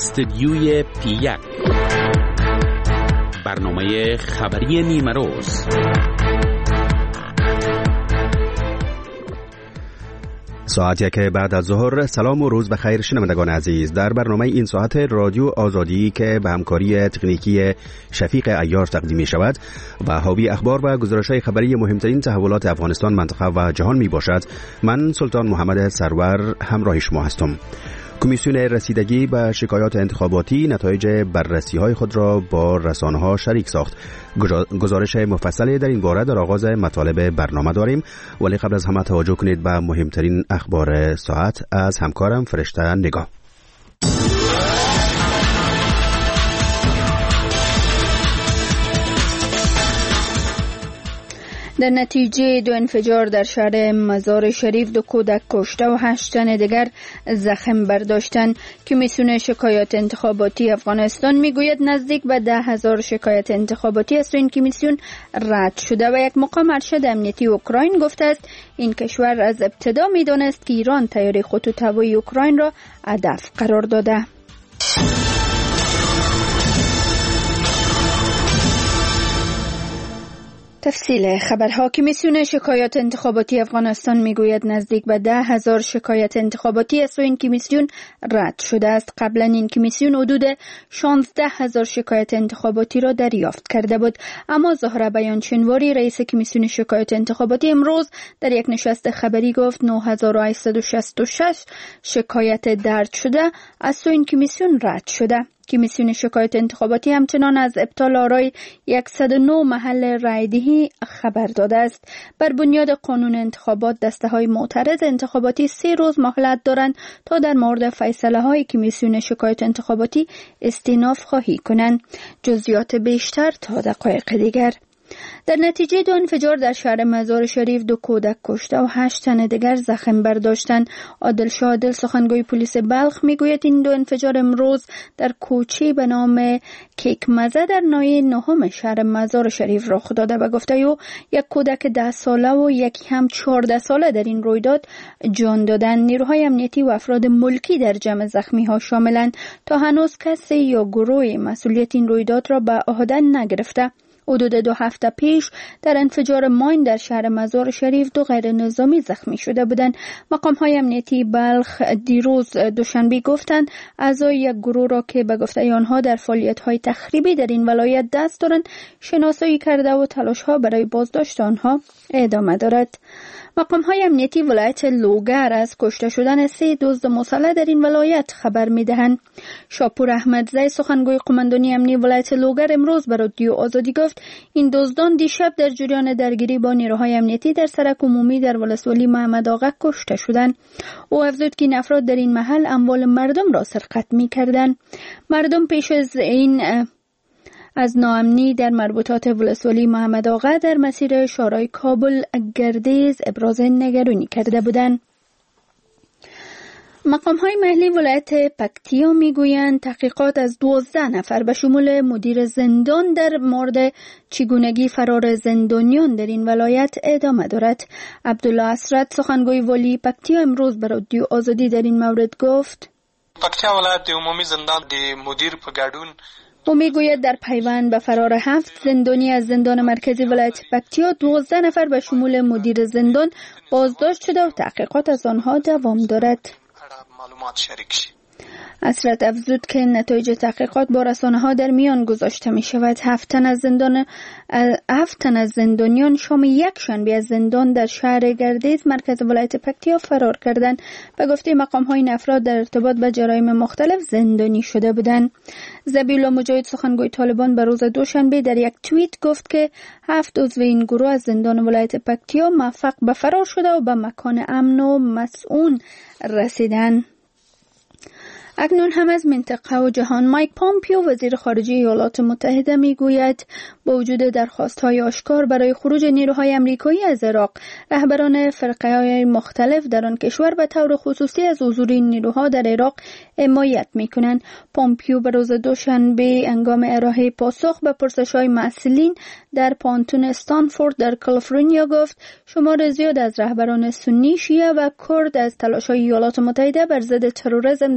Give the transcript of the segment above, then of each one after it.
استدیوی پی1 برنامه خبری نیمه روز. ساعتی که بعد از ظهر. سلام و روز بخیر شنوندگان عزیز. در برنامه این ساعت رادیو آزادی که به همکاری تکنیکی شفیق عیار تقدیم می شود و حاوی اخبار و گزارش‌های خبری مهمترین تحولات افغانستان، منطقه و جهان می باشد، من سلطان محمد سرور همراه شما هستم. کمیسیون رسیدگی به شکایات انتخاباتی نتایج بررسی‌های خود را با رسانه‌ها شریک ساخت. گزارش مفصلی در این باره در آغاز مطالب برنامه داریم، ولی قبل از همه توجه کنید به مهمترین اخبار ساعت از همکارم فرشته نگاه. در نتیجه دو انفجار در شهر مزار شریف 2 کودک کشته و 8 تن دیگر زخم برداشتند. کمیسیون شکایات انتخاباتی افغانستان میگوید نزدیک به 10,000 شکایت انتخاباتی از این کمیسیون رد شده و یک مقام ارشد امنیتی اوکراین گفته است این کشور از ابتدا میدانست که ایران طیاره خطوط هوایی اوکراین را هدف قرار داده. تفصیل خبرها. کمیسیون شکایات انتخاباتی افغانستان میگوید نزدیک به 10,000 شکایت انتخاباتی از این کمیسیون رد شده است. قبلا این کمیسیون حدود 16,000 شکایت انتخاباتی را دریافت کرده بود، اما زهره بیانچنواری رئیس کمیسیون شکایات انتخاباتی امروز در یک نشست خبری گفت 9,866 شکایت درج شده از این کمیسیون رد شده. کمیسیون شکایت انتخاباتی همچنان از ابطال آرای 109 محل رایدهی خبر داده است. بر بنیاد قانون انتخابات دسته‌های معترض انتخاباتی 3 روز مهلت دارند تا در مورد فیصله‌های کمیسیون شکایت انتخاباتی استئناف خواهی کنند. جزئیات بیشتر تا دقایق دیگر. در نتیجه 2 انفجار در شهر مزار شریف 2 کودک کشته و 8 تن دیگر زخم برداشتند. عادل شادل سخنگوی پلیس بلخ میگوید این 2 انفجار امروز در کوچه به نام کیکمزه در ناحیه 9 شهر مزار شریف رخ داده و گفته او یک کودک 10 ساله و یکی هم 14 ساله در این رویداد جان دادند. نیروهای امنیتی و افراد ملکی در جمع زخمی ها شاملند. تا هنوز کسی یا گروه مسئولیت این رویداد را به عهده نگرفته. حدود 2 هفته پیش در انفجار ماین در شهر مزار شریف 2 غیر نظامی زخمی شده بودند. مقام‌های امنیتی بلخ دیروز دوشنبه گفتند اعضای یک گروه را که به گفته آنها در فعالیت‌های تخریبی در این ولایت دست دارند شناسایی کرده و تلاش‌ها برای بازداشت آنها ادامه دارد. مقام‌های امنیتی ولایت لوگر از کشته شدن 3 دزد مسلح در این ولایت خبر می‌دهند. شاپور احمدزی سخنگوی قماندانی امنیتی ولایت لوگر امروز به رادیو آزادی گفت این دزدان دیشب در جریان درگیری با نیروهای امنیتی در سرک عمومی در ولسوالی محمد آقا کشته شدند. او افزود که این افراد در این محل اموال مردم را سرقت می‌کردند. مردم پیش از این از ناامنی در مربوطات ولسوالی محمد آقا در مسیر شارع کابل گردیز ابراز نگرانی کرده بودند. مقام‌های محلی ولایت پکتیا میگویند تحقیقات از 12 نفر به شمول مدیر زندان در مورد چگونگی فرار زندانیان در این ولایت ادامه دارد. عبدالله اسرت سخنگوی والی پکتیا امروز به رادیو آزادی در این مورد گفت پکتیا ولایت عمومی زندان د مدیر په ګډون او میگوید در پیوند به فرار 7 زندانی از زندان مرکزی ولایت پکتیا 12 نفر به شمول مدیر زندان بازداشت شده و تحقیقات از آنها دوام دارد. معلومات شریک شي. اسرت افزود که نتایج تحقیقات با رسانه‌ها در میان گذاشته می شود. 7 تن از زندانیان شام یک شنبه از زندان در شهر گردیز مرکز ولایت پکتیا فرار کردند. به گفته مقام‌های این افراد در ارتباط با جرایم مختلف زندانی شده بودند. ذبیح‌الله مجاهد سخنگوی طالبان به روز دوشنبه در یک توییت گفت که 7 عضو این گروه از زندان ولایت پکتیا موفق به فرار شده و به مکان امن و مسئول رسیدند. اکنون هم از منطقه و جهان. مایک پامپیو وزیر خارجه ایالات متحده میگوید با وجود درخواست‌های آشکار برای خروج نیروهای آمریکایی از عراق، رهبران فرقه‌های مختلف در آن کشور به طور خصوصی از حضور این نیروها در عراق حمایت می‌کنند. پامپیو به روز دوشنبه هنگام ارائه پاسخ به پرسش‌های مسئولین در پانتون استنفورد در کالیفرنیا گفت شمار زیاد از رهبران سنی، شیعه و کرد از تلاش‌های ایالات متحده بر ضد تروریسم در عراق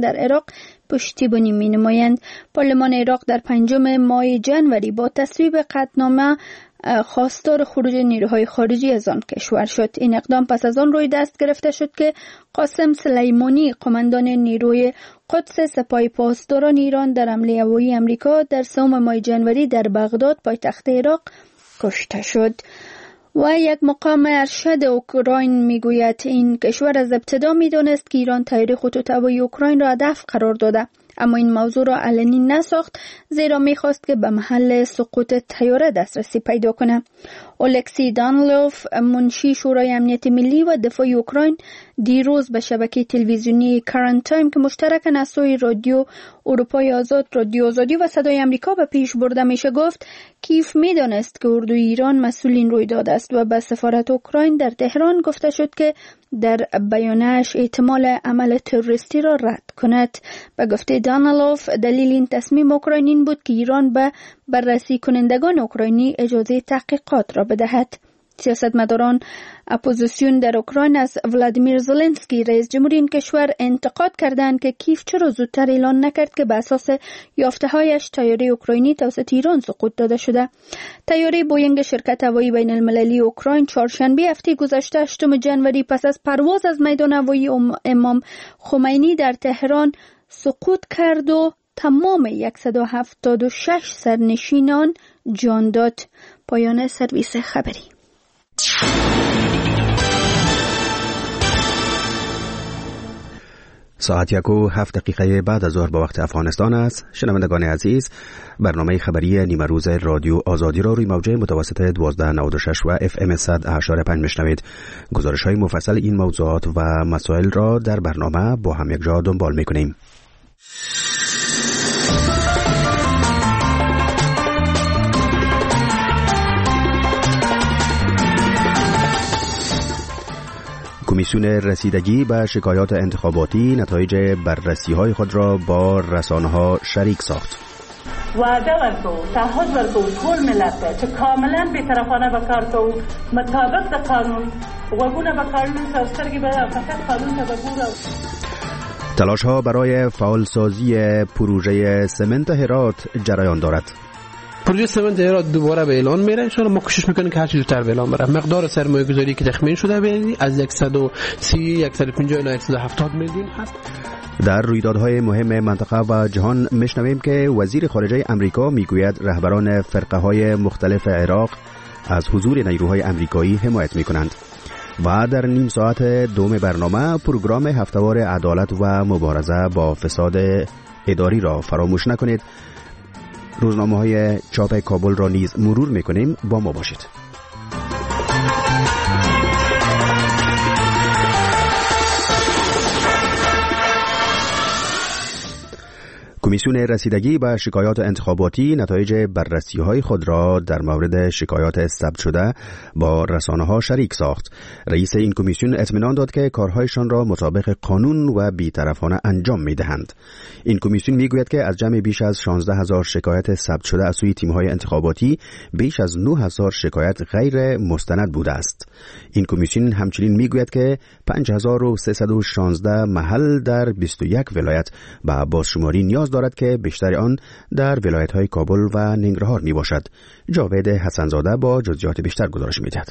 پشتیبانی می نمایند. پارلمان عراق در 5 ماه جنوری با تصویب قطعنامه خواستار خروج نیروهای خارجی از آن کشور شد. این اقدام پس از آن روی دست گرفته شد که قاسم سلیمانی، قماندان نیروی قدس سپاه پاسداران ایران، در حمله هوایی آمریکا در 3 ماه جنوری در بغداد پایتخت عراق کشته شد. و یک مقام ارشد اوکراین میگوید این کشور از ابتدا میدانست که ایران طیاره خطوط هوایی اوکراین را هدف قرار داده، اما این موضوع را علنی نساخت، زیرا میخواست که به محل سقوط طیاره دسترسی پیدا کنه. اولکسی دانلوف، منشی شورای امنیت ملی و دفاع اوکراین، دیروز به شبکه تلویزیونی کرنت تایم که مشترکاً از سوی رادیو اروپای آزاد، رادیو آزادی و صدای آمریکا به پیش برده میشه گفت کیف میدانست که اردوی ایران مسئول این رویداد است و به سفارت اوکراین در تهران گفته شد که در بیانش احتمال عمل تروریستی را رد کند. به گفته دانلوف، دلیل این تصمیم اوکراین این بود که ایران به بررسی کنندگان اوکراینی اجازه تحقیقات را بدهد. سیاستمداران اپوزیسیون در اوکراین از ولادیمیر زلنسکی رئیس جمهور این کشور انتقاد کردند که کیف چرا زودتر اعلان نکرد که بر اساس یافته‌هایش طیاره اوکراینی توسط ایران سقوط داده شده. طیاره بوینگ شرکت هوایی بین المللی اوکراین چهارشنبه هفته گذشته 8 جنوری پس از پرواز از میدان هوایی امام خمینی در تهران سقوط کرد و تمام 176 سرنشینان جان داد. پایان سرویس خبری. ساعت 1:07 بعد از ظهر به وقت افغانستان است. شنوندگان عزیز، برنامه خبری نیمه روز رادیو آزادی را روی موجه متوسط 1296 و FM 100.5 میشنوید. گزارش های مفصل این موضوعات و مسائل را در برنامه با هم یک جا دنبال میکنیم. کمیسیون رسیدگی به شکایات انتخاباتی نتایج بررسی‌های خود را با رسانه‌ها شریک ساخت. وعده ورکو، تعهد ورکو ټول ملت چې کاملا بی‌طرفانه به کار کوو، مطابق د قانون وګونه به قانون او سترګې به فقط قانون ته بګورو. تلاش‌ها برای فعالسازی پروژه سمنت هرات جریان دارد. پروژه سمنت هرات دوباره به اعلان میره. ان شاءالله ما کوشش میکنیم که هر چیز زودتر به اعلان بره. مقدار سرمایه گذاری که تخمین شده از 130 150 الی 170 میلیون هست. در رویدادهای مهم منطقه و جهان میشنویم که وزیر خارجه امریکا میگوید رهبران فرقه های مختلف عراق از حضور نیروهای امریکایی حمایت میکنند. و در نیم ساعت دوم برنامه پروگرام هفته‌وار عدالت و مبارزه با فساد اداری را فراموش نکنید. روزنامه‌های چاپ کابل را نیز مرور میکنیم. با ما باشید. کمیسیون رسیدگی به شکایات انتخاباتی نتایج بررسی‌های خود را در مورد شکایات ثبت شده با رسانه‌ها شریک ساخت. رئیس این کمیسیون اطمینان داد که کارهایشان را مطابق قانون و بی‌طرفانه انجام می‌دهند. این کمیسیون می‌گوید که از جمع بیش از 16000 شکایت ثبت شده از سوی تیم‌های انتخاباتی، بیش از 9000 شکایت غیر مستند بوده است. این کمیسیون همچنین می‌گوید که 5316 محل در 21 ولایت به بازشماری نیاز دارد که بیشتر آن در ولایت‌های کابل و ننگرهار میباشد. جاوید حسنزاده با جزئیات بیشتر گزارش میدهد.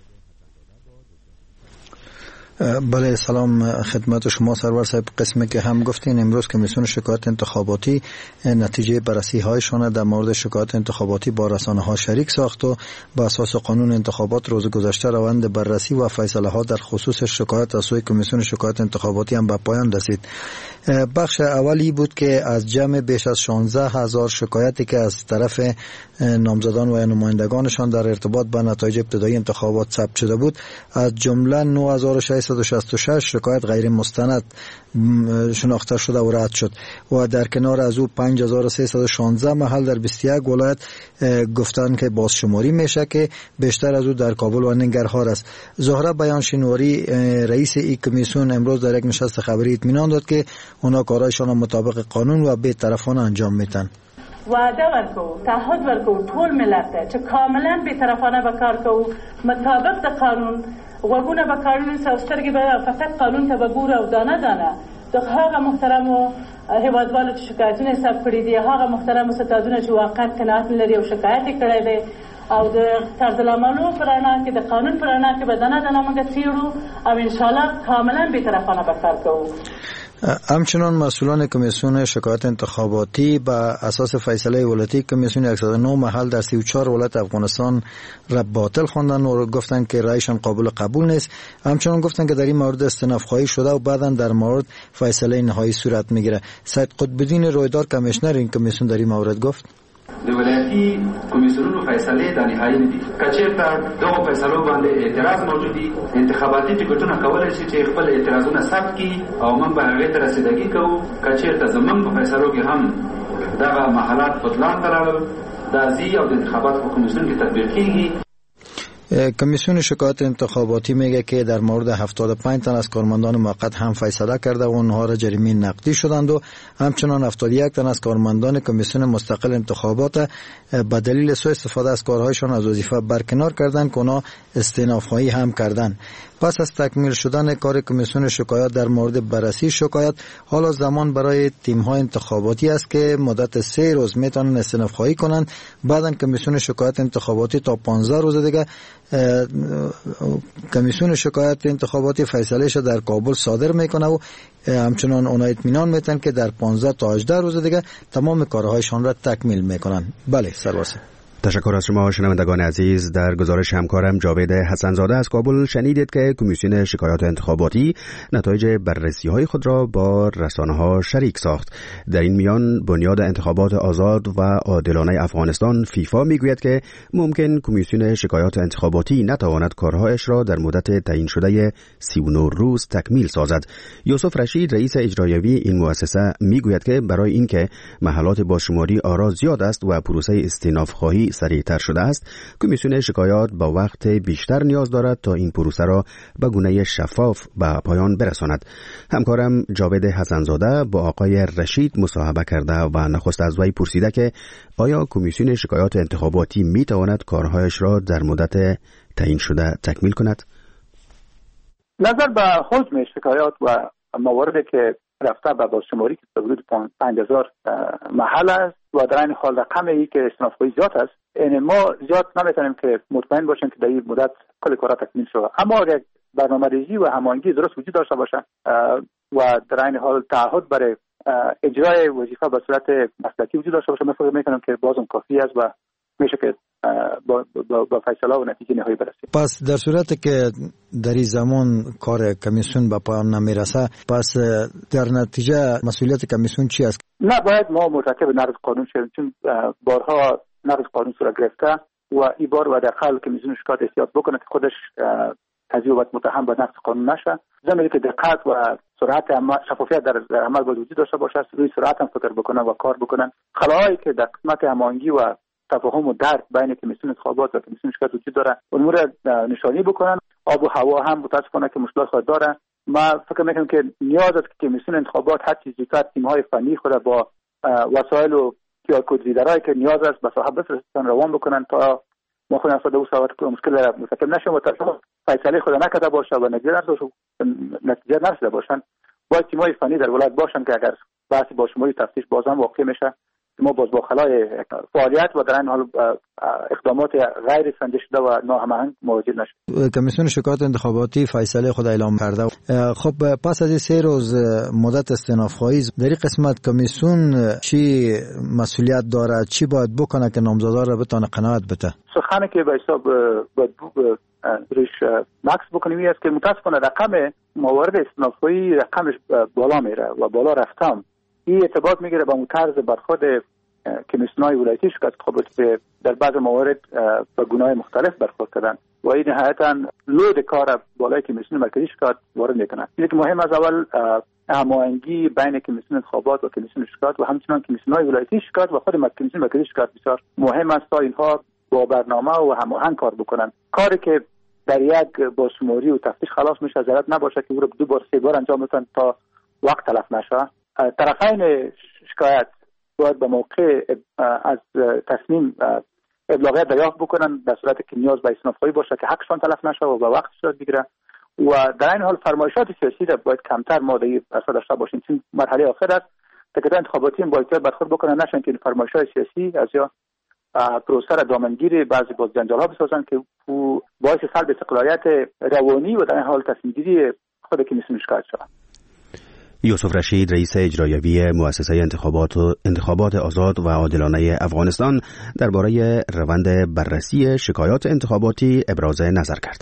بله، سلام خدمت شما سرور صاحب. قسمی که هم گفتین امروز کمیسیون شکایات انتخاباتی نتیجه بررسی هایشان در مورد شکایات انتخاباتی با رسانه ها شریک ساخت و با اساس قانون انتخابات روز گذشته روند بررسی و فیصله ها در خصوص شکایات از سوی کمیسیون شکایات انتخاباتی هم به پایان رسید. بخش اولی بود که از جمع بیش از 16000 شکایاتی که از طرف نامزدان و نمایندگانشان در ارتباط با نتایج ابتدایی انتخابات ثبت شده بود، از جمله 9666 شکایت غیر مستند شناخته شده و رد شد و در کنار از او 5316 محل در 21 ولایت گفتن که بازشماری میشه که بیشتر از او در کابل و ننگرهار است. زهره بیانشینواری رئیس این کمیسیون امروز در یک نشست خبری اطمینان داد که اونا کارایشان مطابق قانون و بی‌طرفانه انجام میدن. وعده ورکو، تعهد ورکو ټول ملت چې کاملا بی‌طرفانه به کار کوو، مطابق د قانون وګونه به قانون او سترګې به فقط قانون ته بګورو او دانه دانه هغه محترم هیوادوالو چې شکایتونه حساب کړي دي، هغه محترم ستادونه چې واقعا قناعت لري او شکایت کړي دي، او د طرز العملو پر اړه کې د قانون پر اړه کې بدنه د نامه څیړو او ان شاء الله کاملا بی‌طرفانه به کار کوو. همچنان مسئولان کمیسیون شکایت انتخاباتی با اساس فیصله ولایتی کمیسیون 109 محل در 34 ولایت افغانستان را باطل خواندن و گفتن که رأیشان قابل قبول نیست. همچنان گفتن که در این مورد استئناف خواهی شده و بعداً در مورد فیصله نهایی صورت میگیره. سید قطب‌الدین رویدار کمیشنر این کمیسیون در این مورد گفت د ولایتي کمیسیونونو فیصلې د نهایي نه دي. که چېرته دغو فیصلو باندې اعتراض موجود وي، انتخاباتي ټکټونه کولی شي چې خپل اعتراضونه ثبت کړي او موږ به هغې ته رسیدګي کوو. که چېرته زموږ په فیصلو کې هم دغه محلات بطلان ته راغلل، دا ځي او د انتخاباتو په کمیسیون کې تطبیق کېږي. کمیسیون شکایت انتخاباتی میگه که در مورد 75 تن از کارمندان موقت هم فیصله کرده و اونها را جریمه نقدی شدند و همچنان 71 تن از کارمندان کمیسیون مستقل انتخابات به دلیل سوء استفاده از کارهایشان از وظیفه برکنار کردند که اونها استئناف خواهی هم کردند. پس از تکمیل شدن کار کمیسیون شکایت در مورد بررسی شکایت، حالا زمان برای تیم‌های انتخاباتی است که مدت 3 روز میتونن استئناف خواهی کنند. بعداً کمیسیون شکایت انتخاباتی تا 15 روز دیگه کمیسیون شکایت انتخاباتی فیصلهش در کابل صادر میکنه و همچنان اونا اطمینان میتن که در 15 تا 18 روز دیگه تمام کارهایشان را تکمیل میکنن. بله سرباز. تشکر از شما شنوندگان عزیز. در گزارش همکارم جاوید حسنزاده از کابل شنیدید که کمیسیون شکایات انتخاباتی نتایج بررسی‌های خود را با رسانه‌ها شریک ساخت. در این میان بنیاد انتخابات آزاد و عادلانه افغانستان فیفا میگوید که ممکن کمیسیون شکایات انتخاباتی نتواند کارهایش را در مدت تعیین شده 39 روز تکمیل سازد. یوسف رشید رئیس اجرایی این مؤسسه میگوید که برای اینکه محلات بازشماری آرا زیاد است و پروسه استئناف خواهی سریعتر شده است، کمیسیون شکایات با وقت بیشتر نیاز دارد تا این پروسه را به گونه شفاف به پایان برساند. همکارم جاوید حسنزاده با آقای رشید مصاحبه کرده و نخست از وی پرسیده که آیا کمیسیون شکایات انتخاباتی می تواند کارهایش را در مدت تعیین شده تکمیل کند؟ نظر به حجم شکایات و مواردی که رفته به بازشماری که حدود 5000 محل است و در این حال رقمی که استئناف‌خواهی زیاد است، یعنی ما زیاد نمیتونیم که مطمئن باشیم که در این مدت کل کارا تکمیل شود. اما اگر برنامه‌ریزی و هماهنگی درست وجود داشته باشه و در این حال تعهد برای اجرای وظیفه به صورت مسلکی وجود داشته باشه، من فکر میکنم که بازم کافی است و میشه که با فیصله و نتیجه نهایی برسیم. پس در صورتی که در این زمان کار کمیسیون به پایان نمیرسه، پس در نتیجه مسئولیت کمیسیون چی است؟ نه، باید ما مرتکب نقض قانون شویم، چون بارها نقض قانون صورت گرفته و این بار و در حال کمیسیون شکایت احتیاط بکنه که خودش تضییع و متهم به نقض قانون نشه. زمانی که دقت و سرعت شفافیت در عمل باید وجود داشته باشه، روی سرعت هم فکر بکنن و کار بکنن. خلاهایی که در قسمت هماهنگی و تفاهم و درک بین کمیسیون انتخابات و کمیسیون شکایت وجود داره، امور نشانی بکنن. آب و هوا هم متاسفانه که مشکلات خود داره. ما فکر میکنم که نیاز است که کمیسیون انتخابات هر چیزی زودتر تیم‌های فنی خود با وسایل و کد ریدرایی که نیاز است به صاحب بفرستن روان بکنن تا ما خود نسبت به اون مشکل مرتکب نشیم و تا فیصله خود نکرده باشه و نتیجه نرسیده باشن. باید تیم‌های فنی در ولایت باشن که اگر بحث با شماری تفتیش باز هم واقع میشه، ما باز با خلای فعالیت و در این حال اقدامات غیر سنجیده شده و ناهماهنگ مواجه نشد. کمیسیون شکایات انتخاباتی فیصله خود اعلام کرده. خب پس از این 3 روز مدت استئناف خواهی، در این قسمت کمیسیون چی مسئولیت داره، چی باید بکنه که نامزدا را بتونه قناعت بده؟ سخنی که به حساب روش مکس بکنیم است که متاسفانه رقم موارد استئناف خواهی رقمش بالا میره و بالا رفتم. این ارتباط میگیره با اون طرز برخورد کمیسیون‌های ولایتی شکایت انتخاباتی در بعض موارد با گناه مختلف برخورد کردن و این نهایتاً لود کار بالای کمیسیون مرکزی شکایت وارد میکنه. چیزی که مهم از اول هماهنگی بین کمیسیون انتخابات و کمیسیون شکایت و همچنان کمیسیون‌های ولایتی شکایت و خود کمیسیون مرکزی شکایت بسیار مهم است تا اینها با برنامه و هماهنگ کار بکنن. کاری که در یک بازشماری و تفتیش خلاص میشه ضرورت نباشه که او رو 2 بار 3 بار انجام بدن تا وقت تلف نشه. طرفین شکایت باید به موقع از تصمیم ابلاغیت دریافت بکنن در صورتی که نیاز به استئناف خواهی باشه که حقشان تلف نشه و به وقت صورت بگیره و در این حال فرمایشات سیاسی را باید کمتر ما داشته باشیم. چون مرحله آخر است که انتخاباتی با احتیاط برخورد بکنن، نشن که فرمایشات سیاسی از یا پروسه را دامنگیری بعضی باز جنجال ها بسازن که باعث سلب استقلالیت روانی و در این حال تصمیم گیری خود کمیسیون شکایت شود. یوسف رشید، رئیس اجرایی مؤسسه انتخابات آزاد و عادلانه افغانستان، درباره روند بررسی شکایات انتخاباتی ابراز نظر کرد.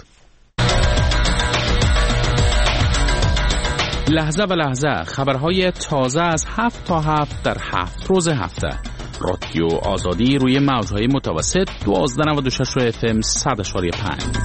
لحظه به لحظه خبرهای تازه از 7 تا 7 در 7 روز هفته. رادیو آزادی روی موجهای متوسط 1296 FM 100.5.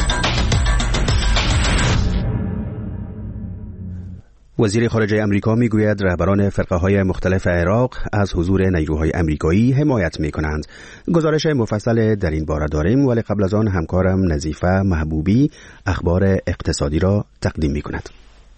وزیر خارجه امریکا میگوید رهبران فرقه‌های مختلف عراق از حضور نیروهای امریکایی حمایت می‌کنند. گزارش مفصل در این باره داریم، ولی قبل از آن همکارم نظیفه محبوبی اخبار اقتصادی را تقدیم می‌کند.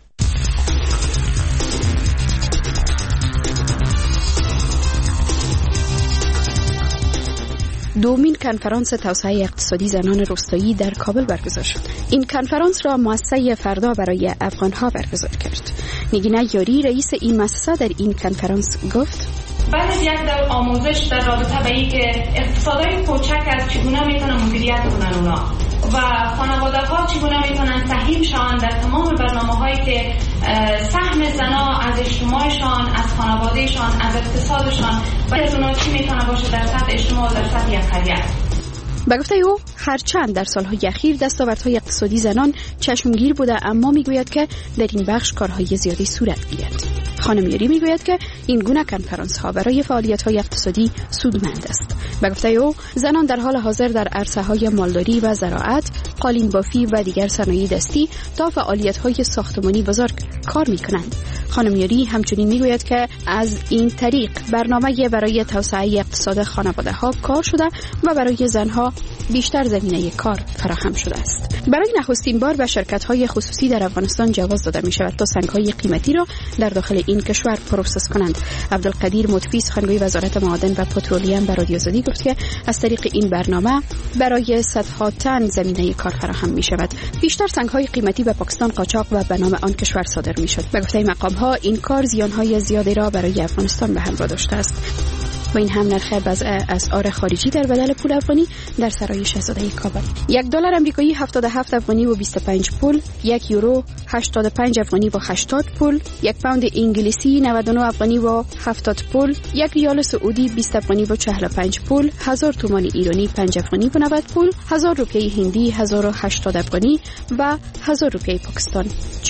دومین کنفرانس توسعه اقتصادی زنان روستایی در کابل برگزار شد. این کنفرانس را مؤسسه فردا برای افغانها برگزار کرد. نگینه یاری، رئیس این مؤسسه، در این کنفرانس گفت: بعد از یک دور آموزش در رابطه به اینکه اقتصادهای کوچک از چگونه میتونن مدیریت کنن اونا و خانواده ها چگونه میتونن سهیم شون در تمام برنامه‌هایی که سهم زنا از اجتماعشان، از خانوادهشان، از اقتصادشان و از اونا چی میتونه باشه در سطح اجتماع و در سطح یک قریه. به گفته او هرچند در سالهای اخیر دستاوردهای اقتصادی زنان چشمگیر بوده، اما میگوید که در این بخش کارهای زیادی صورت گیرد. خانم یاری میگوید که این گونه کنفرانس ها برای فعالیت های اقتصادی سودمند است. به گفته او زنان در حال حاضر در عرصه های مالداری و زراعت، قالین بافی و دیگر صنایع دستی تا فعالیت های ساختمانی بزرگ کار می کنند. خانم یاری همچنین میگوید که از این طریق برنامه برای توسعه اقتصاد خانواده ها کار شده و برای زنها بیشتر زمینه کار فراهم شده است. برای نخستین بار به شرکت‌های خصوصی در افغانستان جواز داده می‌شود تا سنگ‌های قیمتی را در داخل این کشور پروسس کنند. عبدالقدیر مطفی، سخنگوی وزارت معادن و پترولیم، به رادیو آزادی گفت که از طریق این برنامه برای صدها تن زمینه کار فراهم می‌شود. بیشتر سنگ‌های قیمتی به پاکستان قاچاق و به نام آن کشور صادر می‌شد. به گفته مقام‌ها این کار زیان‌های زیادی را برای افغانستان به همراه داشته است. و این هم نرخ وضع اسعار خارجی در بدل پول افغانی در سرای شاهزاده کابل. $1 آمریکایی 77 افغانی و 25 پول، 1 یورو 85 افغانی و 80 پول، 1 پوند انگلیسی 99 افغانی و 70 پول، 1 ریال سعودی 20 افغانی و 45 پول، 1000 تومان ایرانی 5 افغانی و 90 پول، 1000 روپیه هندی 1080 افغانی و 1000 روپیه پاکستان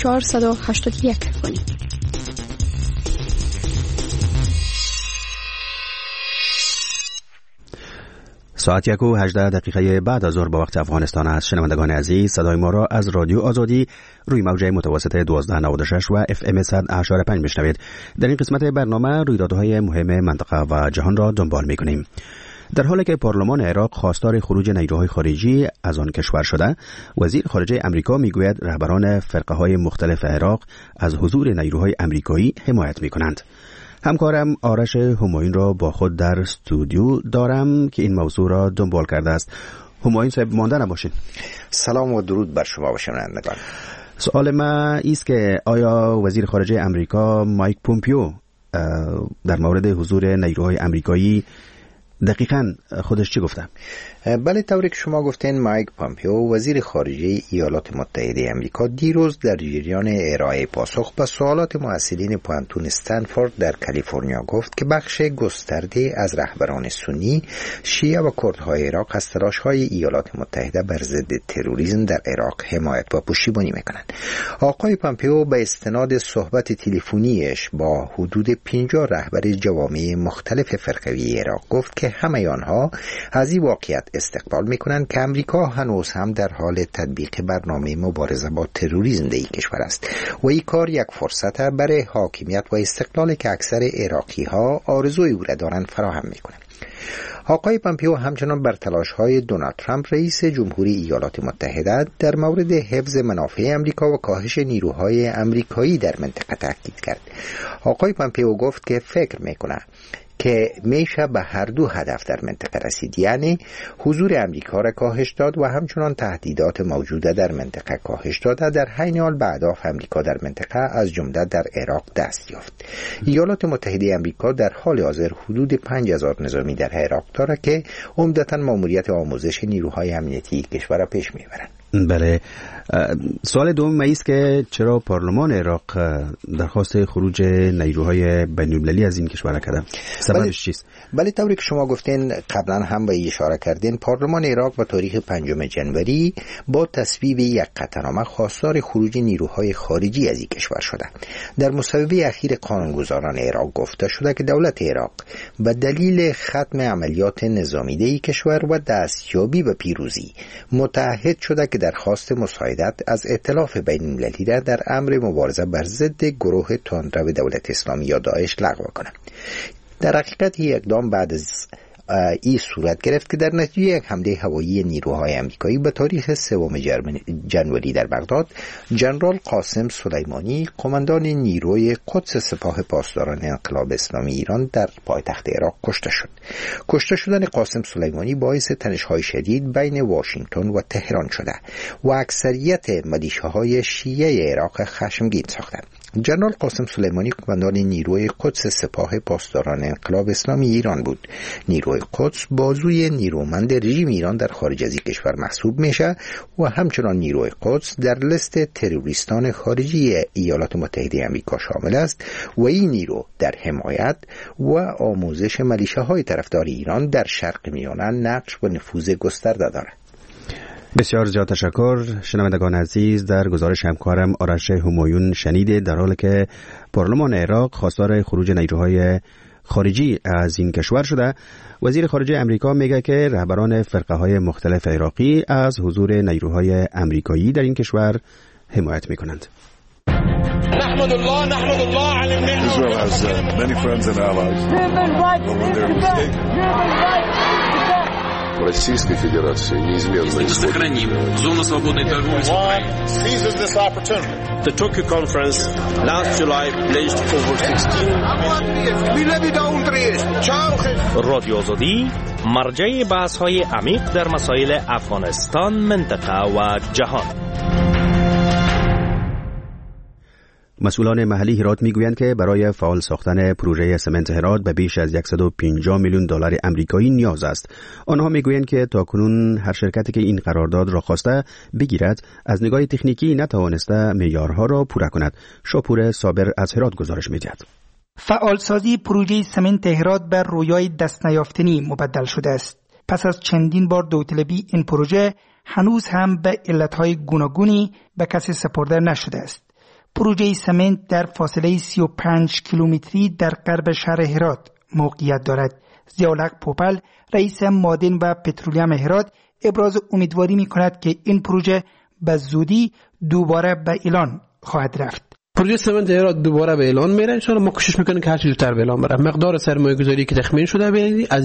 481 افغانی. ساعت 1:18 بعد از ظهر به وقت افغانستان است. شنوندگان عزیز، صدای ما را از رادیو آزادی روی موج متوسط 1296 و FM 100.5 میشنوید. در این قسمت برنامه رویدادهای مهم منطقه و جهان را دنبال میکنیم. در حالی که پارلمان عراق خواستار خروج نیروهای خارجی از آن کشور شده، وزیر خارجه امریکا میگوید رهبران فرقه‌های مختلف عراق از حضور نیروهای امریکایی حمایت میکنند. همکارم آرش همایون را با خود در استودیو دارم که این موضوع را دنبال کرده است. همایون صاحب، مانده نباشید. سلام و درود بر شما و شنوندگان. سوال ما است که آیا وزیر خارجه امریکا مایک پومپیو در مورد حضور نیروهای امریکایی دقیقاً خودش چی گفته؟ بله، طوری که شما گفتین، مایک پومپیو وزیر خارجه ایالات متحده آمریکا دیروز در جریان ارائه پاسخ به سوالات محصلین پوانتون استنفورد در کالیفرنیا گفت که بخش گسترده از رهبران سنی، شیعه و کردهای عراق از تلاش‌های ایالات متحده بر ضد تروریسم در عراق حمایت و پشتیبانی می‌کنند. آقای پومپیو به استناد صحبت تلفنیش با حدود 50 رهبر جوامع مختلف فرقوی عراق گفت که همه آنها از این واقعیت استقبال میکنند که امریکا هنوز هم در حال تطبیق برنامه مبارزه با تروریسم در این کشور است و این کار یک فرصت برای حاکمیت و استقلال که اکثر عراقی ها آرزوی او را دارند فراهم میکنند. آقای پومپیو همچنان بر تلاش‌های دونالد ترامپ رئیس جمهوری ایالات متحده در مورد حفظ منافع امریکا و کاهش نیروهای امریکایی در منطقه تاکید کرد. آقای پومپیو گفت که فکر میکنه که میشه به هر دو هدف در منطقه رسید، یعنی حضور امریکا را کاهش داد و همچنان تهدیدات موجوده در منطقه کاهش داده. در حین حال به اهداف امریکا در منطقه از جمله در عراق دست یافت. ایالات متحده امریکا در حال حاضر حدود 5000 نظامی در عراق دارد که عمدتاً ماموریت آموزش نیروهای امنیتی کشور را پیش میبرند. بله، سوال دوم است که چرا پارلمان عراق درخواست خروج نیروهای بین‌المللی از این کشور کرده؟ سببش چیست؟ بله، طوری که شما گفتین قبلا هم به اشاره کردین، پارلمان عراق به تاریخ 5 جنوری با تصویب یک قطعنامه خواستار خروج نیروهای خارجی از این کشور شده. در مصوبه اخیر قانونگذاران عراق گفته شده که دولت عراق به دلیل ختم عملیات نظامیده کشور و دستیابی به پیروزی متعهد شده که درخواست مساعدت از ائتلاف بین‌المللی را در امر مبارزه بر ضد گروه تندرو دولت اسلامی یا داعش لغو کند. در حقیقت این اقدام بعد از این صورت گرفت که در نتیجه یک حمله هوایی نیروهای آمریکایی به تاریخ 3 جنوری در بغداد، ژنرال قاسم سلیمانی قماندان نیروی قدس سپاه پاسداران انقلاب اسلامی ایران در پایتخت عراق کشته شد. کشته شدن قاسم سلیمانی باعث تنش‌های شدید بین واشنگتن و تهران شده و اکثریت ملیشه‌های شیعه عراق خشمگین ساختند. ژنرال قاسم سلیمانی قماندان نیروی قدس سپاه پاسداران انقلاب اسلامی ایران بود. نیروی قدس بازوی نیرومند رژیم ایران در خارج از این کشور محسوب میشه و همچنان نیروی قدس در لیست تروریستان خارجی ایالات متحده آمریکا شامل است و این نیرو در حمایت و آموزش ملیشه‌های طرفدار ایران در شرق میانه نقش و نفوذ گسترده دارد. بسیار زیاد تشکر. شنوندگان عزیز، در گزارش همکارم آرش همایون شنیده در حالی که پارلمان عراق خواستار خروج نیروهای خارجی از این کشور شده، وزیر خارجه امریکا میگه که رهبران فرقه های مختلف عراقی از حضور نیروهای امریکایی در این کشور حمایت میکنند. نحمد الله علی النعمة. Israel has many friends and allies. Российской Федерации неизменно сохраним зону свободной торговли с Украиной. Seizes this opportunity. The Tokyo conference last July pledged over 16 رادیو آزادی مرجع بحث‌های عمیق در مسائل افغانستان، منطقه و جهان. مسئولان محلی هرات میگویند که برای فعال ساختن پروژه سمنت هرات به بیش از 150 میلیون دلار آمریکایی نیاز است. آنها میگویند که تاکنون هر شرکتی که این قرارداد را خواسته بگیرد از نگاه تکنیکی نتوانسته معیارها را پورا کند. شاپور صابر از هرات گزارش می‌دهد. فعالسازی پروژه سمنت هرات بر رویای دست نیافتنی مبدل شده است. پس از چندین بار داوطلبی این پروژه هنوز هم به علتهای گوناگونی به کسی سپرده نشده است. پروژه سمنت در فاصله 35 کیلومتری در غرب شهر هرات موقعیت دارد. ضیاءالحق پوپل، رئیس معدن و پترولیم هرات، ابراز امیدواری می‌کند که این پروژه به زودی دوباره به اعلان خواهد رفت. پروژه سمنت هرات دوباره به اعلان میره. ان شاءالله ما کوشش میکنیم که هر چیز زودتر به اعلان بره. مقدار سرمایه‌گذاری که تخمین شده به از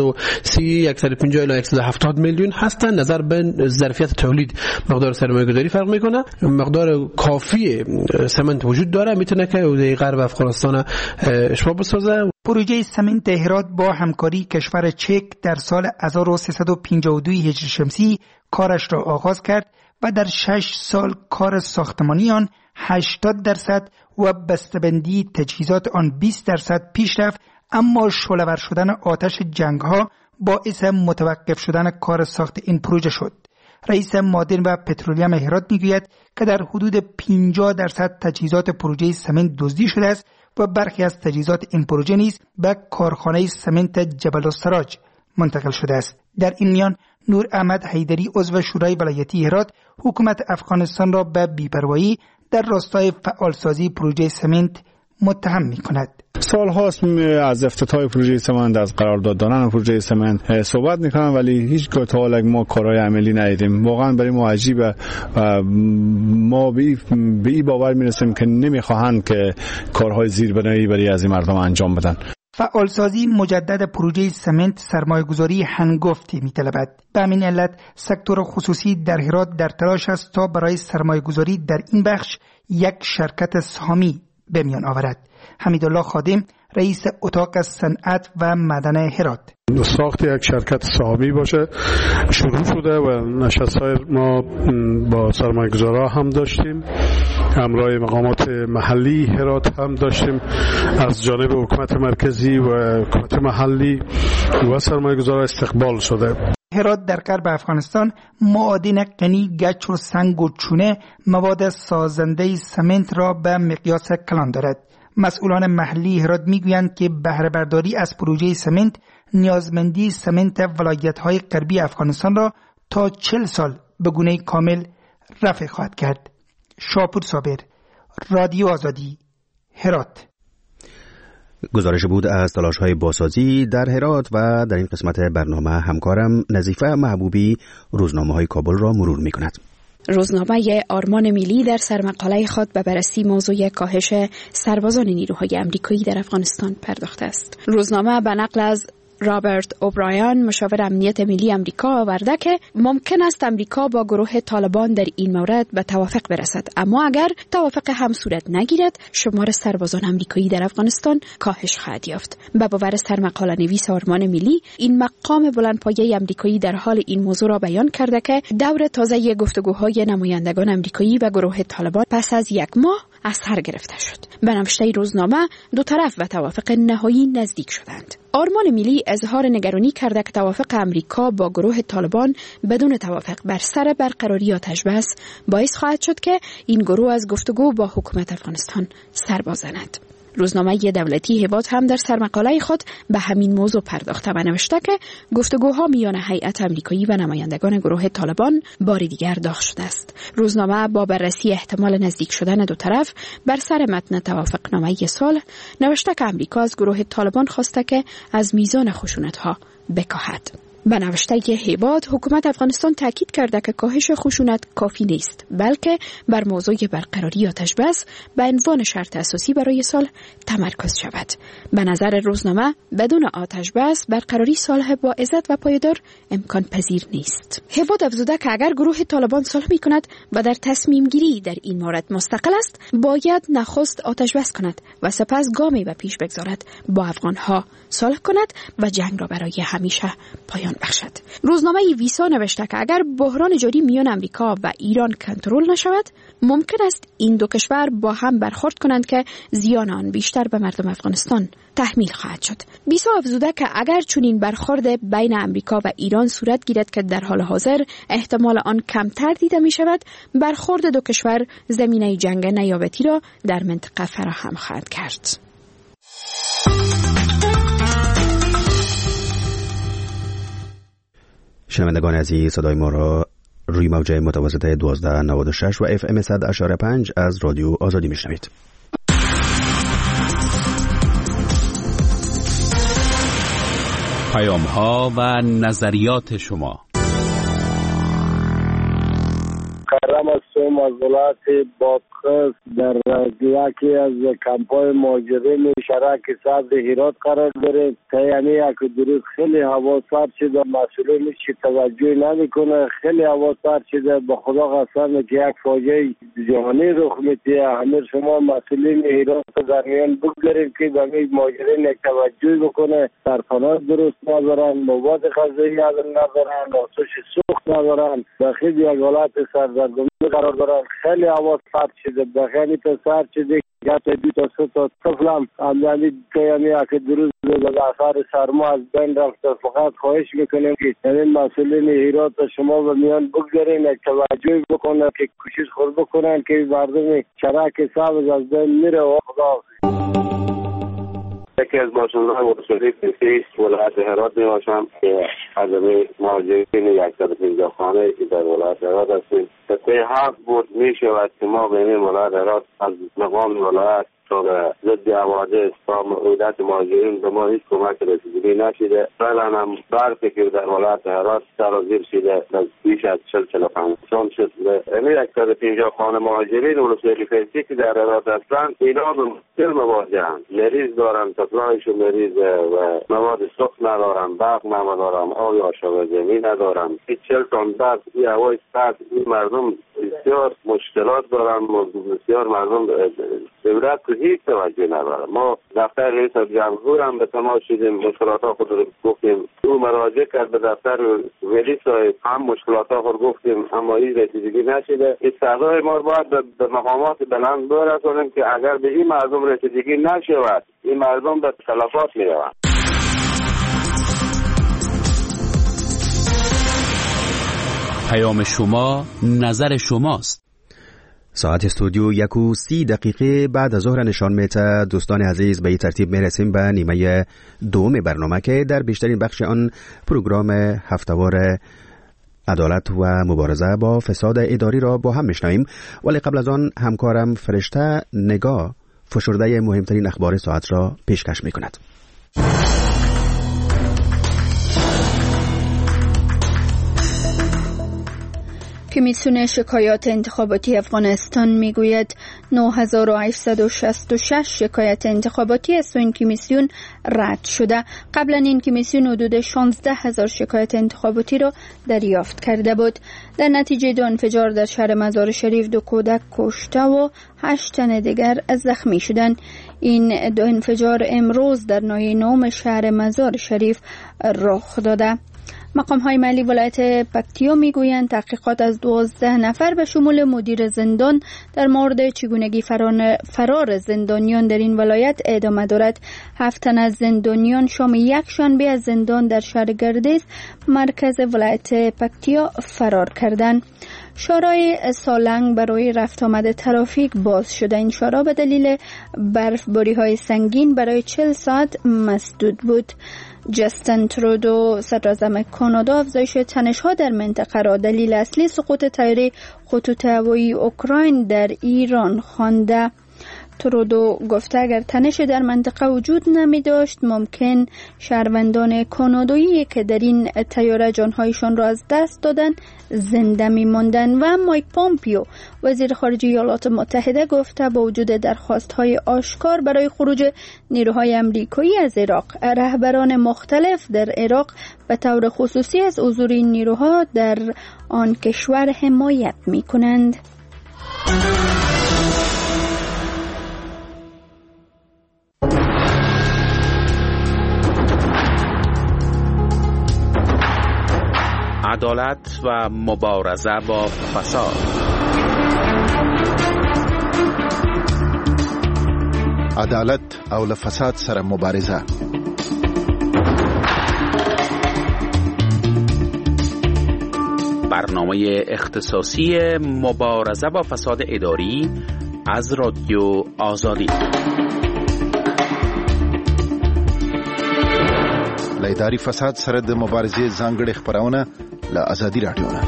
130 150 الی 170 میلیون هست. نظر به ظرفیت تولید مقدار سرمایه‌گذاری فرق میکنه. مقدار کافی سمنت وجود داره، میتونه که حوزه غرب افغانستان اشباع بسازه. پروژه سمنت هرات با همکاری کشور چک در سال 1352 هجری شمسی کارش را آغاز کرد و در 6 سال کار ساختمانی آن 80% و بسته‌بندی تجهیزات آن 20% پیش رفت، اما شعله‌ور شدن آتش جنگ‌ها باعث متوقف شدن کار ساخت این پروژه شد. رئیس معدن و پترولیم هرات میگوید که در حدود 50% تجهیزات پروژه سمنت دزدی شده است و برخی از تجهیزات این پروژه نیز به کارخانه سمنت جبل السراج منتقل شده است. در این میان نور احمد حیدری عضو شورای ولایتی هرات حکومت افغانستان را به بی‌پروایی در راستای فعالسازی پروژه سمنت متهم می‌کند. سال هاست از افتتاح پروژه سمنت، از قرارداد دادن پروژه سمنت صحبت میکنن، ولی هیچ تا حالا ما کارهای عملی ندیدیم. واقعا برای ما عجیبه و ما به این باور میرسیم که نمیخواهند که کارهای زیربنایی برای از این مردم انجام بدن. فعالسازی مجدد پروژه سمنت سرمایه‌گذاری هنگفتی می‌طلبد. به همین علت سکتور خصوصی در هرات در تلاش است تا برای سرمایه‌گذاری در این بخش یک شرکت سهامی به میان آورد. حمیدالله خادم رئیس اتاق صنعت و معدن هرات: ساخت یک شرکت سهامی باشه شروع شده و نشست‌های ما با سرمایه‌گذارا هم داشتیم، همراه مقامات محلی هرات هم داشتیم، از جانب حکومت مرکزی و حکومت محلی و سرمایه‌گذارا استقبال شده. هرات در غرب افغانستان معادن غنی گچ و سنگ و چونه مواد سازنده سمنت را به مقیاس کلان دارد. مسئولان محلی هرات میگویند که بهره برداری از پروژه سمنت نیازمندی سمنت ولایت‌های غربی افغانستان را تا 40 سال به گونه کامل رفع خواهد کرد. شاپور صابر، رادیو آزادی، هرات. گزارش بود از تلاش‌های بازسازی در هرات و در این قسمت برنامه همکارم نظیفه محبوبی روزنامه‌های کابل را مرور می‌کند. روزنامه آرمان ملی در سرمقاله خود به بررسی موضوع کاهش سربازان نیروهای آمریکایی در افغانستان پرداخته است. روزنامه به نقل از رابرت اوبرایان مشاور امنیت ملی آمریکا آورده که ممکن است آمریکا با گروه طالبان در این مورد به توافق برسد، اما اگر توافق هم صورت نگیرد شمار سربازان آمریکایی در افغانستان کاهش خواهد یافت. به باور سرمقاله نویس آرمان ملی، این مقام بلندپایه آمریکایی در حال این موضوع را بیان کرده که دور تازه گفتگوهای نمایندگان آمریکایی و گروه طالبان پس از 1 ماه از سر گرفته شد. به نوشته روزنامه دو طرف به توافق نهایی نزدیک شدند. آرمان ملی اظهار نگرانی کرده که توافق امریکا با گروه طالبان بدون توافق بر سر برقراری آتش بس باعث خواهد شد که این گروه از گفتگو با حکومت افغانستان سر بازند. روزنامه دولتی هوات هم در سرمقاله خود به همین موضوع پرداخته و نوشته که گفتگوها میان هیئت آمریکایی و نمایندگان گروه طالبان بار دیگر داغ شده است. روزنامه با بررسی احتمال نزدیک شدن دو طرف بر سر متن توافقنامه صلح نوشته که آمریکا از گروه طالبان خواسته که از میزان خشونت‌ها بکاهد. به نوشته هیبات، حکومت افغانستان تاکید کرده که کاهش خشونت کافی نیست، بلکه بر موضوع برقراری آتش بس به عنوان شرط اساسی برای صلح تمرکز شود. به نظر روزنامه بدون آتش بس برقراری صلح با عزت و پایدار امکان پذیر نیست. هیبات افزوده که اگر گروه طالبان صلح می‌کند و در تصمیم گیری در این مورد مستقل است، باید نخست آتش بس کند و سپس گامی به پیش بگذارد، با افغان‌ها صلح کند و جنگ را برای همیشه پایان بخشد. روزنامه ویسا نوشته که اگر بحران جاری میان آمریکا و ایران کنترل نشود، ممکن است این دو کشور با هم برخورد کنند که زیان آن بیشتر به مردم افغانستان تحمیل خواهد شد. ویسا افزوده که اگر چنین برخورد بین آمریکا و ایران صورت گیرد که در حال حاضر احتمال آن کمتر دیده می شود، برخورد دو کشور زمینه جنگ نیابتی را در منطقه فراهم خواهد کرد. شنوندگان عزیز، صدای ما را روی موج متوسط 1296 و FM 100.5 از رادیو آزادی میشنوید. پیام‌ها و نظریات شما. مکرم هستم از ولایت بادغیس در یکی از کمپ‌های مهاجرین شرک سبز هرات قرار داریم. یعنی یک روز خیلی هوا سرد شده، مسئولین هیچ توجهی نمیکنه، خیلی هوا سرد شده. به خدا قسم که یک فاجعه جهانی رخ میده. همه شما مسئولین هرات در میان بگذارید که به مهاجرین یک توجهی بکنه. سرپناه درست ندارن، مواد غذایی ندارن، آسایش سوخت ندارن، داخل یک حالت سردرگمی قرار دارن. خیلی هوا سرد شده، بخیلی تا سرد شده یا تا 2 تا 3 تا طفلم یعنی یک روز به اثر سرما از بین رفته. فقط خواهش میکنیم که این مسئولین هرات شما به میان بگذارین، یک توجهی بکنن که کوشش خود بکنن که مردم شرک سبز از بین میره. و خدا یکی از باشندگان ولسوالی پنسیس ولایت هرات میباشم که از مهاجرین 150 خانه که در ولایت هرات هستیم. طی 7 بود میشود که ما به این ولایت هرات از مقام ولایت تا به ضد حوادث تا مؤیدت مهاجرین به ما هیچ کمک رسیدگی نشده. فعلا هم برقی که در ولایت هرات سرازیر شده از بیش از 40-45 سال شده. این 150 خانه مهاجرین ولسوالی پنسیس که در هرات هستند، اینا به مشکل مواجهند. مریض دارن، سپلایشون مریضه و مواد سوخت ندارن، برق ندارن، آب آشامیدنی ندارن. 40 تن برق، این هوای سرد، این مردم بسیار مشکلات دارن. بسیار مردم دولت که هیچ توجه نداره. ما دفتر رئیس جمهور هم به تماس شدیم، مشکلات خود رو گفتیم، او مراجعه کرد به دفتر ولی صاحب، هم مشکلات خود گفتیم اما هیچ رسیدگی نشده. این صدای ما باید به مقامات بلند برسونیم که اگر به این مردم رسیدگی نشود این مردم به تلفات میروند. پیام شما، نظر شماست. ساعت استودیو 1:30 بعد از ظهر نشان میده. دوستان عزیز، به این ترتیب میرسیم به نیمه دوم برنامه که در بیشترین بخش آن پروگرام هفتهوار عدالت و مبارزه با فساد اداری را با هم میشنویم. ولی قبل از آن همکارم فرشته نگاه فشرده مهمترین اخبار ساعت را پیشکش میکند. کمیسیون شکایات انتخاباتی افغانستان میگوید 9866 شکایت انتخاباتی از این کمیسیون رد شده. قبلا این کمیسیون حدود 16000 شکایت انتخاباتی را دریافت کرده بود. در نتیجه 2 انفجار در شهر مزار شریف 2 کودک کشته و 8 تن دیگر زخمی شدند. این 2 انفجار امروز در ناحیه 9 شهر مزار شریف رخ داده. مقام‌های ملی ولایت پکتیا میگویند تحقیقات از 12 نفر به شمول مدیر زندان در مورد چگونگی فرار زندانیان در این ولایت ادامه دارد. 7 تن از زندانیان شام یک شنبه از زندان در شهر گردیز مرکز ولایت پکتیا فرار کردند. شارع سالنگ برای رفت آمد ترافیک باز شده. این شارع به دلیل برفباری‌های سنگین برای 40 ساعت مسدود بود. جستن ترودو صدراعظم کانادا افزایش تنش‌ها در منطقه را دلیل اصلی سقوط طیاره خطوط هوایی اوکراین در ایران خوانده. ترودو گفته اگر تنش در منطقه وجود نمی داشت ممکن شهروندان کانادایی که در این طیاره جانهایشان را از دست دادن زنده می ماندن. و مایک پامپیو وزیر خارجه ایالات متحده گفته با وجود درخواست های آشکار برای خروج نیروهای امریکایی از عراق، رهبران مختلف در عراق به طور خصوصی از حضور این نیروها در آن کشور حمایت می کنند. عدالت و مبارزه با فساد. عدالت او له فساد سره مبارزه. برنامه اختصاصی مبارزه با فساد اداری از رادیو آزادی. له اداري فساد سره د مبارزې ځانګړې خبرونه له آزادي رادیو نه.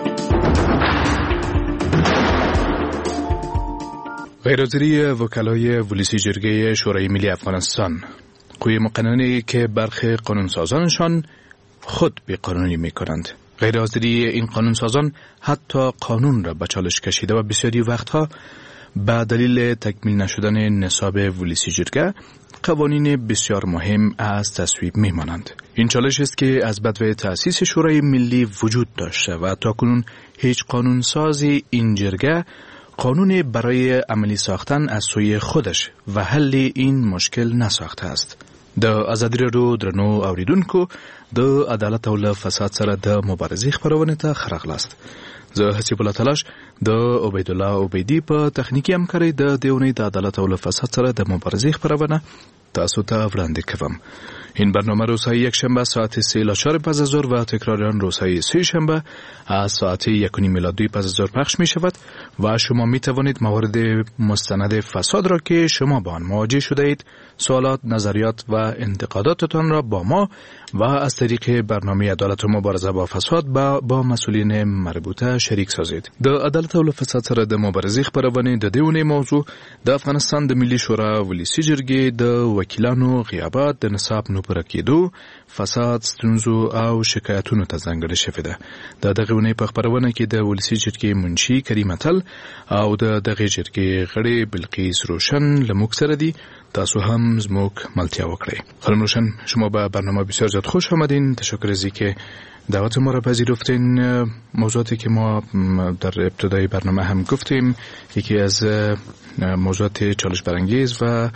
غیرحاضری وکلای ولسی جرگه شورای ملی افغانستان، قوی مقننه‌ای که برخی قانونسازانشان خود بی قانونی می کنند. غیرحاضری این قانونسازان حتی قانون را به چالش کشیده و بسیاری وقتها به دلیل تکمیل نشدن نصاب ولسی جرگه قوانین بسیار مهم از تصویب می مانند. این چالش است که از بدو تأسیس شورای ملی وجود داشته و تاکنون هیچ قانونسازی این جرگه قانون برای عملی ساختن از سوی خودش و حل این مشکل نساخته است. د آزادی رادیو درنو اوریدونکو د عدالت او فساد سره د مبارزې خبرونه ته خراغلاست. زه حسیب الله تلاش د عبید الله عبیدی په تخنیکی همکارۍ د دیونی د عدالت او فساد سره د مبارزې خبرونه تاسو ته وړاندې کوم. این برنامه روزهای یک شنبه ساعت 3 الی 4 پس از ظهر و تکرار آن روزهای سه شنبه از ساعت 1:30 میلادی پس از ظهر پخش می شود و شما می توانید موارد مستند فساد را که شما با آن مواجه شده اید، سوالات، نظریات و انتقاداتتان را با ما و از طریق برنامه عدالت و مبارزه با فساد با مسئولین مربوطه شریک سازید. د عدالت او فساد سره د مبارزې خبرونه د دیونه موضوع د افغانستان د ملي شورا ولسی جرګې د وکیلانو غیابات د نصاب پر کېدو، فساد، ستونزو او شکایتونو ته ځانګړې شوې ده. د دغه ونې په خبرونه کې د ولسی جرګې منشي کریم اتل او د دغه جرګې غړي بلقیس روشن له موږ سره دي. تاسو هم زموږ ملتیا وکړئ. خانم روشن، شما به برنامه بسیار زیاد خوش آمدین. تشکر از اینکه دعوت ما را پذیرفتین. موضوعاتی که ما در ابتدای برنامه هم گفتیم، یکی از موضوعات چالش برانگیز و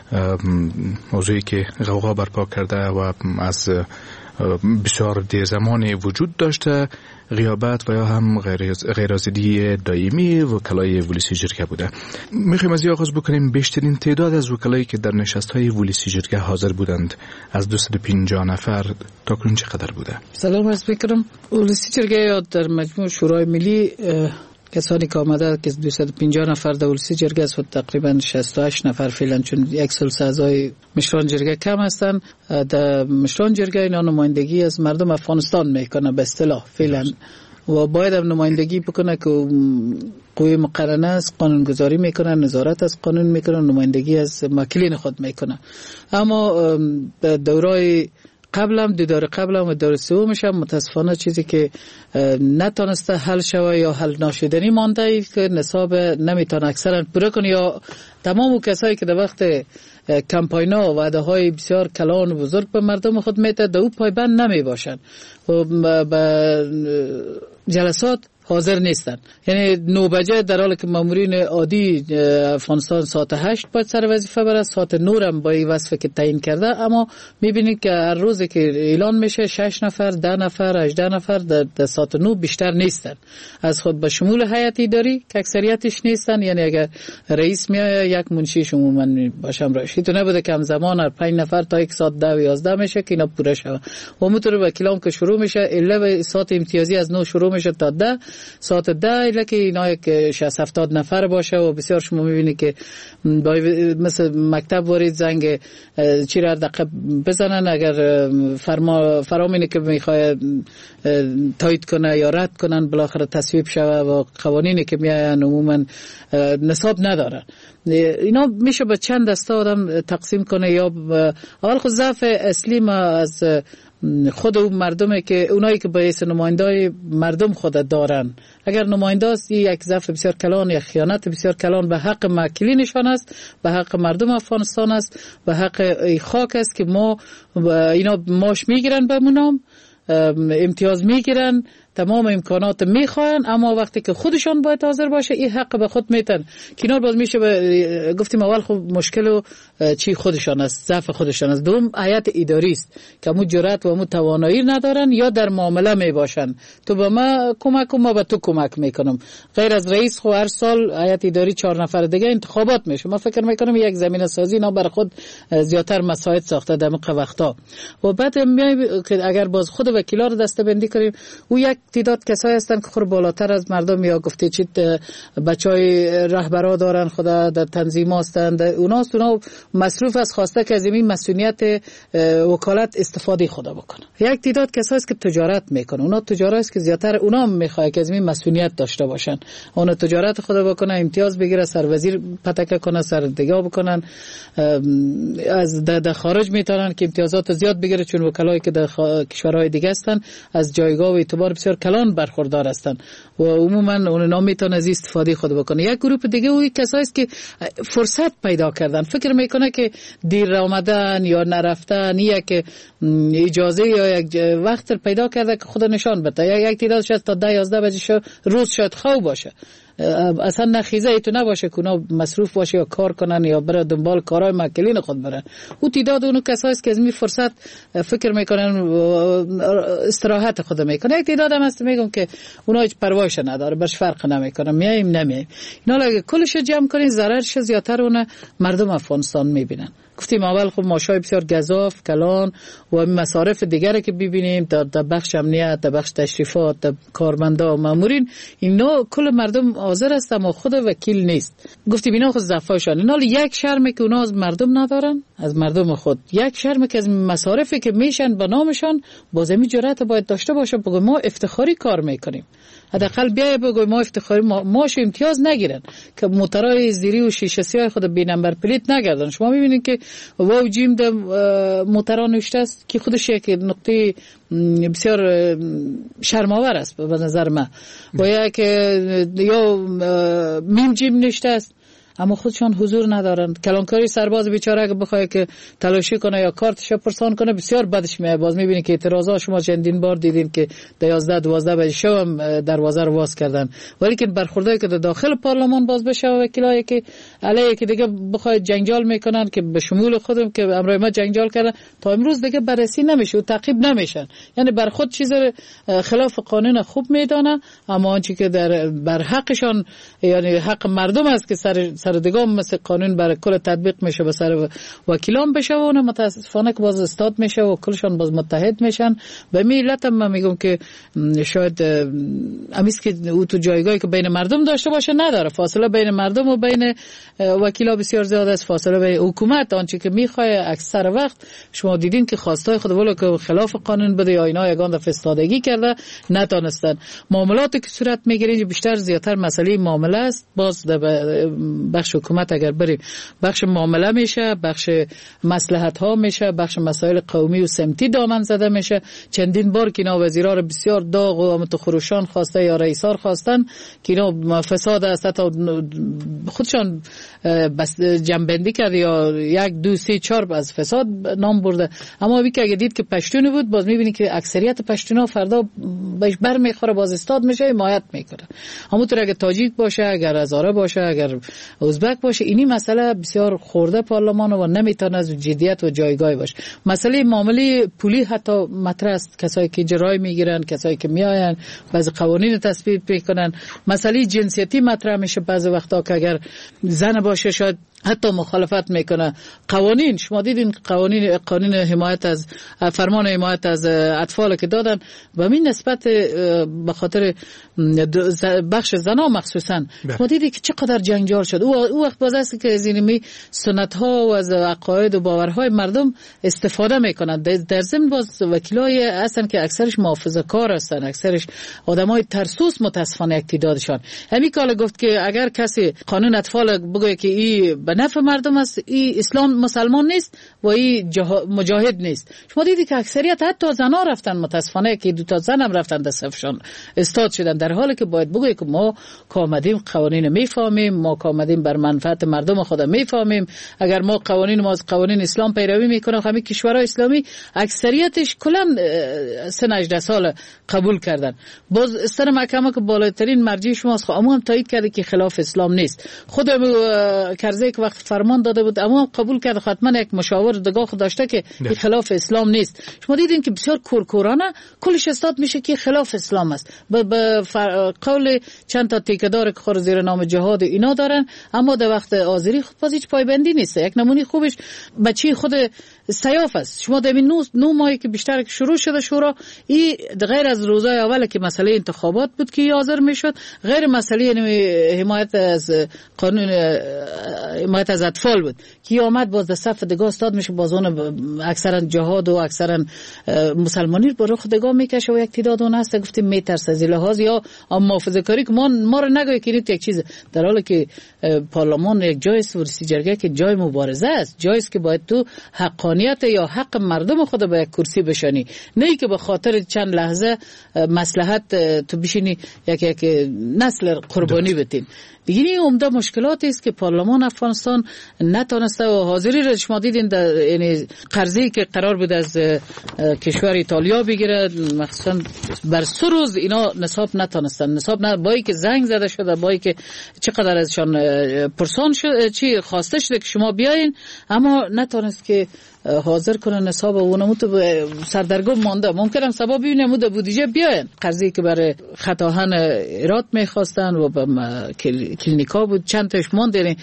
موضوعی که غوغا برپا کرده و از بسیار دیر زمان وجود داشته، غیابت و یا هم غیرحاضری دائمی وکلای ولسی جرگه بوده. میخوایم از این آغاز بکنیم. بیشترین تعداد از وکلایی که در نشست‌های ولسی جرگه حاضر بودند از 250 نفر تاکنون چقدر بوده؟ سلام عرض می‌کنم. ولسی جرگه یا در مجموع شورای ملی کسانی که آمده که 250 نفر در ولسی جرگه است و تقریبا 68 نفر فعلا، چون یک سلسله اعضای مشران جرگه کم هستند. در مشران جرگه اینا نمایندگی از مردم افغانستان میکنه به اصطلاح فعلا و باید هم نمایندگی بکنه که قوی مقرنه است، قانونگذاری میکنه، نظارت از قانون میکنه، نمایندگی از وکیلین خود میکنه. اما دورای قبلم دور قبلم و دور سومش هم متاسفانه چیزی که نتونسته حل شوه یا حل ناشدنی مانده ای که نصاب نمیتونه اکثرا پوره کنه، یا تمام کسایی که در وقت کمپاینا وعده های بسیار کلان و بزرگ به مردم خود میده در او پایبند نمی باشن و به جلسات حاضر نیستن. یعنی 9 بجه در حالی که مامورین عادی افغانستان ساعت 8 باید سر وظیفه بره، ساعت 9 هم با این وظیفه که تعیین کرده، اما میبینید که هر روزی که اعلان میشه 6 نفر 10 نفر 18 نفر در ساعت 9 بیشتر نیستن، از خود به شمول هیئت اداری که اکثریتش نیستن. یعنی اگر رئیس میاد یک منشیش عموما باشم راشی تو نبوده که همزمان هر 5 نفر تا 1 ساعت 10 و 11 میشه که اینا پوره شوه و همونطور وکیلام که شروع میشه الا ساعت امتیازی از 9 شروع میشه تا 10 ساعت 10 الا که اینا یک 60-70 نفر باشه و بسیار شما میبینید که مثل مکتب وارد زنگ چی را دقیق بزنن، اگر فرامینه که میخواد تایید کنه یا رد کنن بالاخره تصویب شوه و قوانینی که میاین عموما نصاب نداره. اینا میشه به چند دسته آدم تقسیم کنه. یا اول خود ضعف اصلی ما از خود اون مردمه که اونایی که باعث نمایندای مردم خود دارن، اگر نماینده است یک ضعف بسیار کلان یا خیانت بسیار کلان به حق وکیلینشان است، به حق مردم افغانستان است، به حق خاک است که ما اینا ماش میگیرن به منام، امتیاز میگیرن، تمام امکانات میخواین، اما وقتی که خودشان باید حاضر باشه این حق به خود میتن. کنار باز میشه گفتیم اول خب مشکل و چی خودشان است، ضعف خودشان است. دوم هیئت اداری است که مو جرأت و مو توانایی ندارن یا در معامله میباشن تو به ما کمک کنم ما به تو کمک میکنم. غیر از رئیس خو هر سال هیئت اداری 4 نفر دیگه انتخابات میشه. ما فکر میکنم یک زمینه سازی اینا بر خود زیاتر مساعد ساخته در موقع وقتا و بعد میایم که اگر باز خود وکیلا رو دسته‌بندی کنیم او یک تعداد کسایی هستن که خور بالاتر از مردم یا گفته چیت بچهای رهبرا دارن خدا در تنظیم هستند، اونا مصروف از خواسته که از این مسئولیت وکالت استفاده خدا بکنه. یک تعداد کسایی است که تجارت میکنن، اونا تجارت است که زیاتر اونا میخواد که از این مسئولیت داشته باشن، اونا تجارت خدا بکنه، امتیاز بگیره، سر وزیر پتک کنه، سر دیگه بکنن، از در خارج میتونن که امتیازات زیاد بگیره چون وکلایی که در کشورهای دیگه هستن از جایگاه و اعتبار بسیار کلان برخوردار هستند و عموما اونا میتونن از استفاده خود بکنه. یک گروه دیگه اوی کسایی است که فرصت پیدا کردن، فکر میکنه که دیر آمدن یا نرفتن یا که اجازه یا یک وقت پیدا کرده که خود نشان بده. یک تعداد شاید تا 10-11 بجه روز شاید خواب باشه، اصلا نخیزه ایتو نباشه که اونا مصروف باشه یا کار کنن یا بره دنبال کارهای مکلین خود برن. او تعداد اونو کسایی است که از می فرصت فکر میکنن استراحت خود میکنن. یک تعداد هم هست میگم که اونا هیچ پروایش نداره، برش فرق نمیکنه، میایم نمیایم. اینا اگه کلش جمع کنین ضررش زیاتر اون مردم افغانستان میبینن. گفتیم اول خب ماشای بسیار گزاف کلان و مصارف دیگری که ببینیم در بخش امنیت، در بخش تشریفات، در کارمندا و مامورین، اینا کل مردم حاضر است اما خود وکیل نیست. گفتیم اینا خود ضعفاشون. اینا یک شرمی که اونا از مردم ندارن، از مردم خود، یک شرمی که از مصارفی که میشن به نامشان باز می جرأت باید داشته باشه بگه ما افتخاری کار میکنیم. حداقل بیای بگوی ما افتخاری ماش امتیاز نگیرن که موترهای زیری و شیشه سیاه خود بی نمبر پلیت نگردن. شما میبینید که واو جیم در موتران نوشته است که خودش یک نقطه بسیار شرم‌آور است به نظر من. و یک یا میم جیم نوشته است اما خودشان حضور ندارند. کلانکاری سرباز بیچاره که بخواد که تلاشی کنه یا کارتش پرسان کنه بسیار بدش میاد. باز میبینی که اعتراضات شما چندین بار دیدین که 11-12 بجه شب هم دروازه رو باز کردن، ولی که برخوردایی که داخل پارلمان باز بشه و وکیلایی که علیه که دیگه بخواد جنجال میکنن که به شمول خودم که امروز ما جنجال کردن تا امروز دیگه بررسی نمیشه و تعقیب نمیشن. یعنی بر خود چیز خلاف قانون خوب میدانن، اما آنچه که بر حقشان یعنی حق مردم است که سر دیگه مثل قانون بر کل تطبیق میشه به سر وکیلان بشه و اون متاسفانه که باز استاد میشه و کلشان باز متحد میشن. به ملت هم میگم که شاید امیز که او تو جایگاهی که بین مردم داشته باشه نداره. فاصله بین مردم و بین وکیلا بسیار زیاد است. فاصله بین حکومت آنچه که میخواد اکثر وقت شما دیدین که خواستای خود ولو که خلاف قانون بده یا اینا یگان دفعه استادگی کرده نتونستن. معاملاتی که صورت میگیره بیشتر زیاتر مسئله معامله است. باز بخش حکومت اگر بریم بخش معامله میشه، بخش مصلحت ها میشه، بخش مسائل قومی و سمتی دامن زده میشه. چندین بار که اینا وزیرا رو بسیار داغ و متخروشان خواسته یا رئیسار خواستن که اینا فساد است، تا خودشان بس جنبندی کرد یا 1 2 3 4 از فساد نام برده. اما وی که اگه دید که پشتونی بود باز میبینی که اکثریت پشتونا فردا بهش بر میخوره، باز استاد میشه، حمایت میکنه. همونطور اگه تاجیک باشه، اگر هزاره باشه، اگر ازبک باشه، اینی مسئله بسیار خورده پارلمان و نمیتونه از جدیت و جایگاه باشه. مسئله معامله پولی حتی مطرح است. کسایی که جرای میگیرن، کسایی که میآین بعضی قوانین تصویب میکنن. مسئله جنسیتی مطرح میشه بعضی وقتا که اگر زن باشه شاید حتی مخالفت میکنه. قوانین شما دیدین قانون حمایت از فرمان حمایت از اطفال که دادن و این نسبت به خاطر بخش زنا مخصوصا شما دیدی که چقدر جنجال شد. او وقت باز است که از این سنت ها و از عقاید و باورهای مردم استفاده میکنن. در ضمن باز وکیلای هستن که اکثرش محافظه‌کار هستن، اکثرش آدمای ترسوس متاسفانه اقتدارشان. همین کالا گفت که اگر کسی قانون اطفال بگه که این به نفع مردم است، این اسلام مسلمان نیست و این مجاهد نیست. شما دیدی که اکثریت حتی زنا رفتن، متاسفانه که 2 تا زن هم رفتن در صفشان استاد شدن، در حالی که باید بگه که ما کامدیم قوانین میفهمیم، ما کامدیم بر منفعت مردم خود میفهمیم. اگر ما قوانین قوانین اسلام پیروی میکنیم، همین کشورهای اسلامی اکثریتش کلا 18 سال قبول کردن. باز استر محکمه که بالاترین مرجع شماست، اما هم تایید کرده که خلاف اسلام نیست. خود کرزی که وقت فرمان داده بود اما قبول کرده، حتما یک مشاور دگاه داشته که خلاف اسلام نیست. شما دیدین که بسیار کورکورانه کلش استاد میشه که خلاف اسلام است. به قول چند تا تیکدار که خور زیر نام جهاد اینا دارن، اما در وقت آذری خود باز هیچ پایبندی نیست. یک نمونه خوبش بچی خود سیاف است. شما در این 9 ماهی که بیشتر شروع شده شورا، این غیر از روزای اول که مسئله انتخابات بود که حاضر میشد، غیر مسئله حمایت از قانون حمایت از اطفال بود که آمد باز در صف دگاه استاد میشه، باز اون اکثرا جهاد و اکثرا مسلمانی برای خود دگاه میکشه و یک تعداد اون هست گفتیم میترسه از لحاظ یا محافظه کاری که ما رو نگوی که این یک چیز، در حالی که پارلمان یک جای است، ورسی جرگه که جای مبارزه است، جایی است که باید تو حقانیت یا حق مردم خود به یک کرسی بشانی، نه که به خاطر چند لحظه مصلحت تو بشینی یک نسل قربانی بتین. دیگه این عمده مشکلاتی است که پارلمان افغانستان نتونسته و حاضری را شما دیدین یعنی قرضی که قرار بود از کشور ایتالیا بگیره، مخصوصا بر 3 روز اینا نصاب نتونستن، با اینکه زنگ زده شده، با اینکه چقدر ازشان پرسان شد چی خواسته شده که شما بیاین، اما نتونست که حاضر کنن نصاب اونمو تو سردرگم مانده. ممکنه سبب ببینیم مو بودجه بیاین. قرضی که برای خطاهن ایراد میخواستن و به کلینیکا بود چند تاش ماندن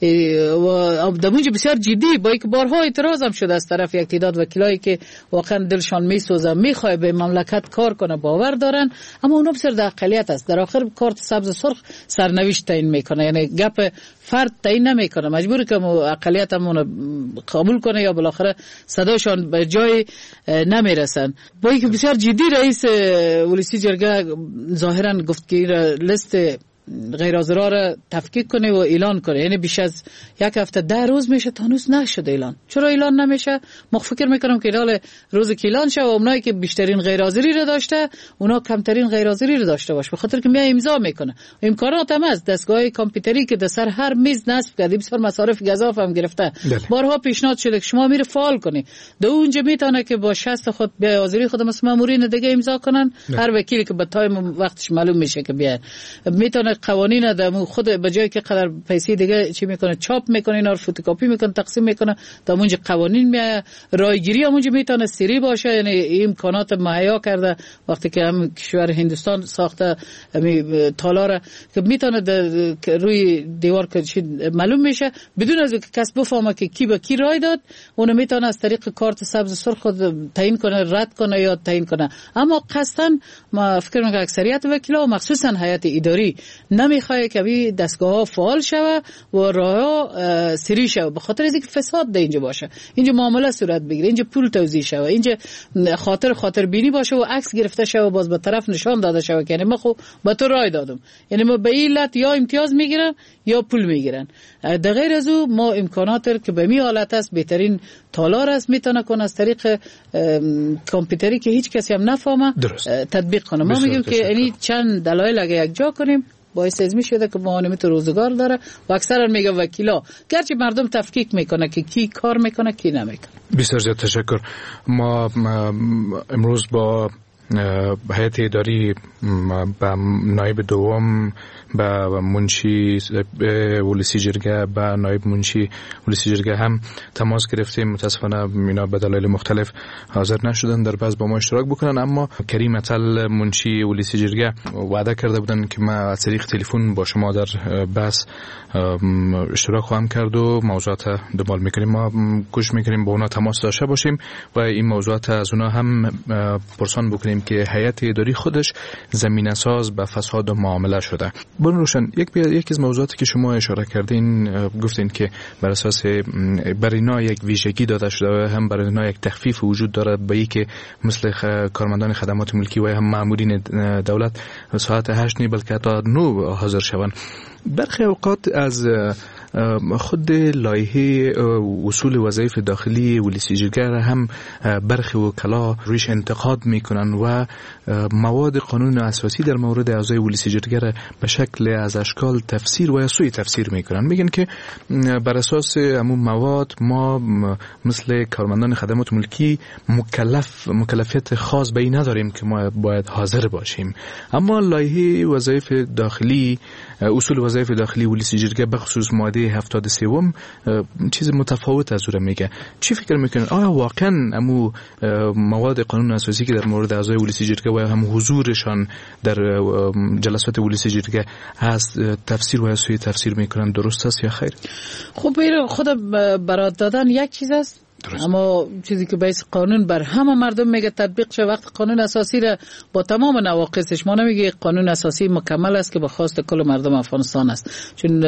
و دمونج بسیار جدی، با اینکه بارها اعتراض هم شده از طرف یک تعداد وکیلایی که واقعا دلشان میسوزه، میخواد به مملکت کار کنه، باور دارن، اما اونها بسیار در اقلیت است. در آخر کارت سبز سرخ سرنوشت تعیین میکنه، یعنی گپ فرد تعیین نمیکنه، مجبور که اقلیت همون قبول کنه یا بالاخره صداشان به جای نمیرسن. با اینکه بسیار جدی رئیس ولسی جرگه ظاهرا گفت که لیست غیر حاضرها را تفکیک کنه و اعلان کنه. یعنی بیش از یک هفته 10 روز میشه تا هنوز نشده اعلان. چرا اعلان نمیشه؟ ما فکر میکنم که اعلان روز که اعلان شه و اونایی که بیشترین غیر حاضری رو داشته اونا کمترین غیر حاضری رو داشته باشه، به خاطر که میای امضا میکنه. امکانات هم از دستگاه کامپیوتری که در سر هر میز نصب کردیم، سر مصارف گزاف هم گرفته. بارها پیشنهاد شده که شما میره فعال کنی. دو اونجا میتونه که با شست خود بیا حاضری خود مثل مامورین دیگه امضا کنن. هر وکیلی که به تایم وقتش معلوم میشه که بیا میتونه قوانین دمو خود به جای که قدر پیسه دیگه چی میکنه چاپ میکنه، اینا رو فتوکپی میکنه تقسیم میکنه تا اونجا قوانین میاد. رایگیری هم اونجا میتونه سری باشه، یعنی امکانات مهیا کرده وقتی که هم کشور هندوستان ساخته تالار که میتونه روی دیوار معلوم میشه بدون از که کس بفهمه که کی به کی رای داد. اون میتونه از طریق کارت سبز سرخ خود تعیین کنه، رد کنه یا تعیین کنه. اما قصداً ما فکر میکنم اکثریت وکیلا و مخصوصا هیئت اداری نمیخواد که بی دستگاه ها فعال شوه و راه سری شوه، به خاطر اینکه فساد ده اینجا باشه، اینجا معامله صورت بگیره، اینجا پول توزیع شوه، اینجا خاطر بینی باشه و عکس گرفته شوه باز به طرف نشان داده شوه که من خب به تو رای دادم. یعنی ما به این علت یا امتیاز میگیرن یا پول میگیرن. در غیر از او ما امکانات که به می حالت است بهترین تالار است میتونه کنه از طریق کامپیوتری که هیچ کسی هم نفهمه تطبیق کنه. ما میگیم که یعنی چند دلایل اگه یک جا کنیم باعث از میشه که معانمه تو روزگار داره و اکثرا میگه وکیلا گرچه مردم تفکیک میکنه که کی کار میکنه کی نمیکنه. بسیار زیاد تشکر. ما امروز با هیئت اداری به نایب دوم به منشی ولسی جرگه به نایب منشی ولسی جرگه هم تماس گرفتیم. متاسفانه اینا به دلایل مختلف حاضر نشدن در بحث با ما اشتراک بکنن، اما کریم عطل منشی ولسی جرگه وعده کرده بودن که ما از طریق تلفن با شما در بحث اشتراک خواهم کرد و موضوعات دنبال میکنیم. ما کوشش میکنیم با اونا تماس داشته باشیم و این موضوعات از اونا هم پرسان بکنیم که هیئت اداری خودش زمینه ساز به فساد و معامله شده. بون روشن یک از موضوعاتی که شما اشاره کردین گفتین که بر اساس برای اینا یک ویژگی داده شده و هم برای اینا یک تخفیف وجود داره به اینکه مثل کارمندان خدمات ملکی و هم مامورین دولت ساعت 8 نه بلکه تا 9 حاضر شوند. برخی اوقات از خود لایحه اصول وظایف داخلی ولسی جرگه هم برخی وکلا رویش انتقاد میکنن و مواد قانون اساسی در مورد اعضای ولسی جرگه به شکل از اشکال تفسیر و سوء تفسیر میکنن. میگن که بر اساس همون مواد ما مثل کارمندان خدمات ملکی مکلفیت خاص به این نداریم که ما باید حاضر باشیم، اما لایحه وظایف داخلی اصول وظایف داخلی ولسی جرگه به خصوص ماده 73 چیز متفاوت از اون میگه. چی فکر میکنن؟ آیا واقعا امو مواد قانون اساسی که در مورد اعضای ولسی جرگه و هم حضورشان در جلسات ولسی جرگه هست تفسیر و سوء تفسیر میکنن درست است یا خیر؟ خب خود برات دادن یک چیز است درست. اما چیزی که بیس قانون بر همه مردم میگه تطبیق شه. وقت قانون اساسی را با تمام نواقصش ما نمیگه قانون اساسی مکمل است که به خواست کل مردم افغانستان است، چون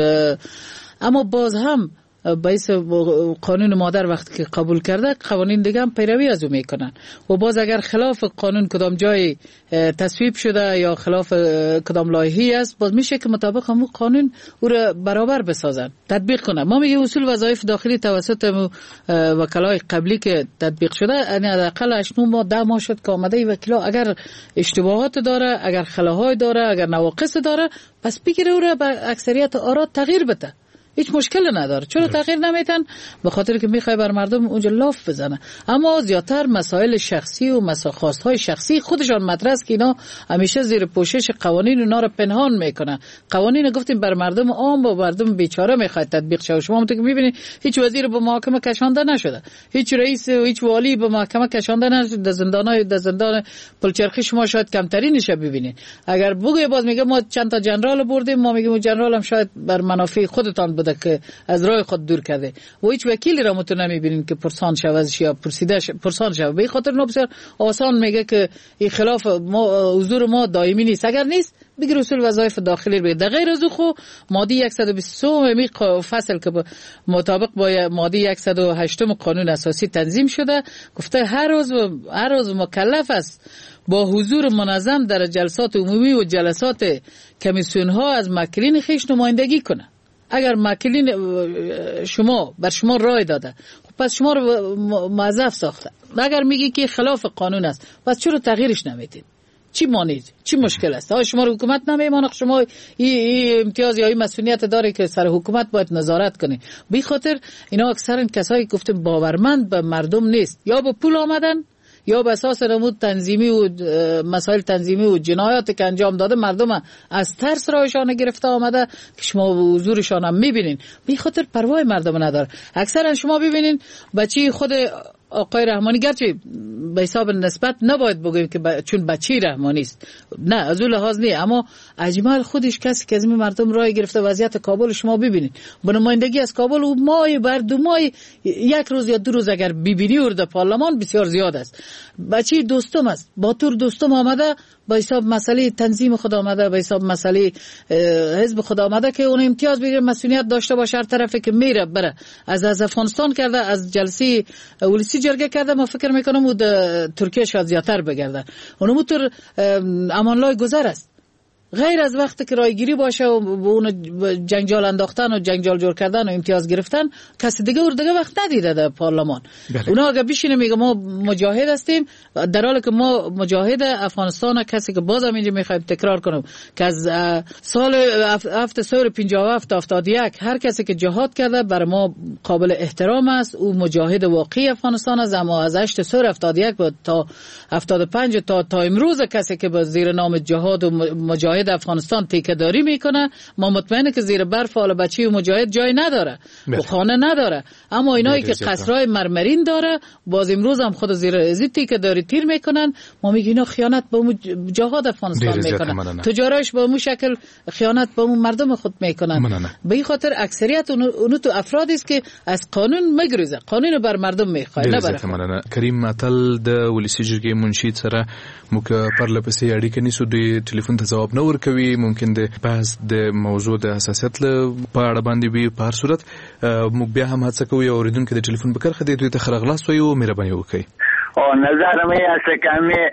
اما باز هم باعث قانون مادر وقتی که قبول کرده قوانین دیگه هم پیروی از او میکنن و باز اگر خلاف قانون کدام جای تصویب شده یا خلاف کدام لایحه‌ای است باز میشه که مطابق همون قانون او را برابر بسازن تطبیق کنن. ما میگه اصول وظایف داخلی توسط وکلای قبلی که تطبیق شده یعنی حداقل 8 ماه 10 ماه شد که آمده وکلا اگر اشتباهات داره، اگر خلاهای داره، اگر نواقص داره پس بگیره او را به اکثریت آرا تغییر بده. هیچ مشکل نداره. چرا تغییر نمیتن؟ به خاطر که میخوای بر مردم اونجا لاف بزنه. اما زیادتر مسائل شخصی و خواستهای شخصی خودشان مدرس که اینا همیشه زیر پوشش قوانین اونا رو پنهان میکنن. قوانین گفتیم بر مردم عام و مردم بیچاره میخواد تطبیق شه. شما همونطور که میبینید هیچ وزیر به محاکمه کشانده نشده، هیچ رئیس و هیچ والی به محاکمه کشانده نشده. در زندان پلچرخی شما شاید کمترینش ببینید. اگر بگوی باز میگه ما چند تا جنرال بردیم، ما میگیم جنرال هم شاید بر منافع خودتان بوده که از راه خود دور کرده و هیچ وکیلی را متو نمیبینین که پرسان شوازش یا پرسان شوه. به خاطر نو بسیار آسان میگه که این خلاف ما حضور ما دائمی نیست. اگر نیست بگیر اصول وظایف داخلی رو. در غیر از او خو ماده 123 می فصل که مطابق با ماده 108 قانون اساسی تنظیم شده گفته هر روز مکلف است با حضور منظم در جلسات عمومی و جلسات کمیسیون ها از مکلین خیش نمایندگی کنه. اگر مکلین شما بر شما رای داده پس شما رو موظف ساخته. اگر میگی که خلاف قانون است پس چرا تغییرش نمیدین؟ چی مانید؟ چی مشکل است؟ آیا شما رو حکومت نمیمانه؟ شما این امتیاز یا این مسئولیت داره که سر حکومت باید نظارت کنی. بی خاطر اینا اکثرا کسایی که گفتم باورمند به مردم نیست، یا به پول آمدن یا به اساس نمود تنظیمی و مسائل تنظیمی و جنایاتی که انجام داده مردم از ترس رایشان گرفته آمده که شما حضورشان هم میبینین. بی خاطر پروای مردم نداره. اکثرا شما ببینین بچه خود آقای رحمانی گرچه به حساب نسبت نباید بگویم که چون بچه رحمانی است، نه از اون لحاظ نه، اما اجمال خودش کسی که از این مردم رای گرفته. وضعیت کابل شما ببینید، با نمایندگی از کابل و ماه بر 2 ماه یک روز یا 2 روز اگر ببینی ورده پارلمان بسیار زیاد است. بچه دوستم است، با طور دوستم آمده به حساب مسئله تنظیم خود آمده، به حساب مسئله حزب خود آمده که اون امتیاز بگیره، مسئولیت داشته باشه. هر طرفی که میره بره از افغانستان کرده، از جلسه ولسی جرگه کرده، ما فکر میکنم و ترکیه شاید زیادتر بگرده. اونم طور امانلای گذر است. غیر از وقتی که رایگیری باشه و اون جنجال انداختن و جنجال جور کردن و امتیاز گرفتن، کسی دیگه وقت ندیده در پارلمان. اونا اگه بشینه میگه ما مجاهد هستیم، در حالی که ما مجاهد افغانستان، کسی که بازم اینجا میخوایم تکرار کنم که از سال 57 تا 71 هر کسی که جهاد کرده بر ما قابل احترام است، او مجاهد واقعی افغانستان است. اما از 8 سال 71 تا 75 تا امروز کسی که با زیر نام جهاد و مجاهد افغانستان تیکه‌داری میکنه، ما مطمئنه که زیر برف حال بچه و مجاهد جای نداره و خانه نداره. اما اینایی که قصرهای مرمرین داره باز امروز هم خود زیر ازی تیکه‌داری تیر میکنن. ما میگیم اینا خیانت به جهاد افغانستان میکنن، تجارش به اون شکل خیانت به اون مردم خود میکنن. به این خاطر اکثریت اونو تو افرادی است که از قانون مگریزه، قانون بر مردم میخواد نه بر کریم متل د ولسی جرګې منشي سره مو که پر لپسې اړیکه نیسو د ټلیفون ته جواب نه ورکوي، ممکن د بحث د موضوع د حساسیت په اړه باندې وي. په هر صورت موږ بیا هم هڅه کوو اوریدونکو د ټلیفون په کرخه دوی ته خرغلاس وي او مهرباني وکړي. نظر می است که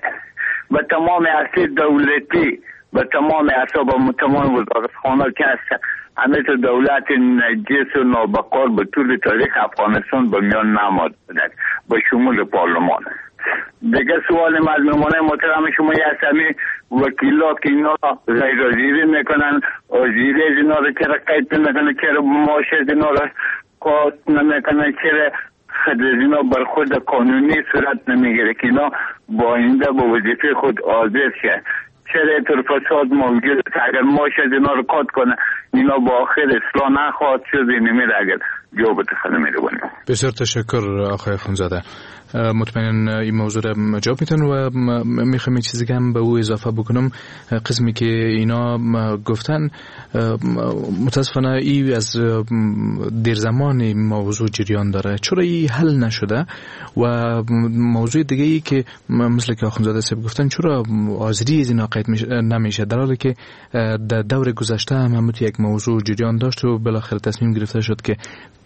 به تمام اساس دولتی، به تمام اسباب تمام وزارتخانه که است همه دولت نجس و نابقار به طول تاریخ افغانستان به میان نماد بودند به شمول پارلمان. دیگه سوال مظلومانه محترم شما هستمی وکیلا که اینا غیرحاضری میکنن، حاضری از اینا رو چرا قید نمیکنن، چرا معاش از اینا رو قاط نمیکنن، چرا خود از اینا بر خود قانونی صورت نمیگیره که اینا با آینده با وظیفه خود حاضر شه. چرا اینطور فساد موجود است؟ اگر معاش از اینا رو قاط کنه اینا با آخر اصلاح نخواهد شد، نمیره اگر جواب تخلیم میره بانیم. بسیار تشکر آقای خونزاده. مطمئنا این موضوع را جواب میتن و میخوام یک چیزی هم به او اضافه بکنم. قسمی که اینا گفتن متاسفانه ای از دیر زمان موضوع جریان داره، چرا ای حل نشده؟ و موضوع دیگه ای که مثل که آخوندزاده صاحب گفتن چرا حاضری از اینا قید نمیشه، در حالی که در دور گذشته هم یک موضوع جریان داشت و بالاخره تصمیم گرفته شد که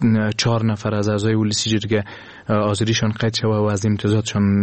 4 نفر از اعضای ولسی جرگه حاضریشان قید شود و از امتیازاتشان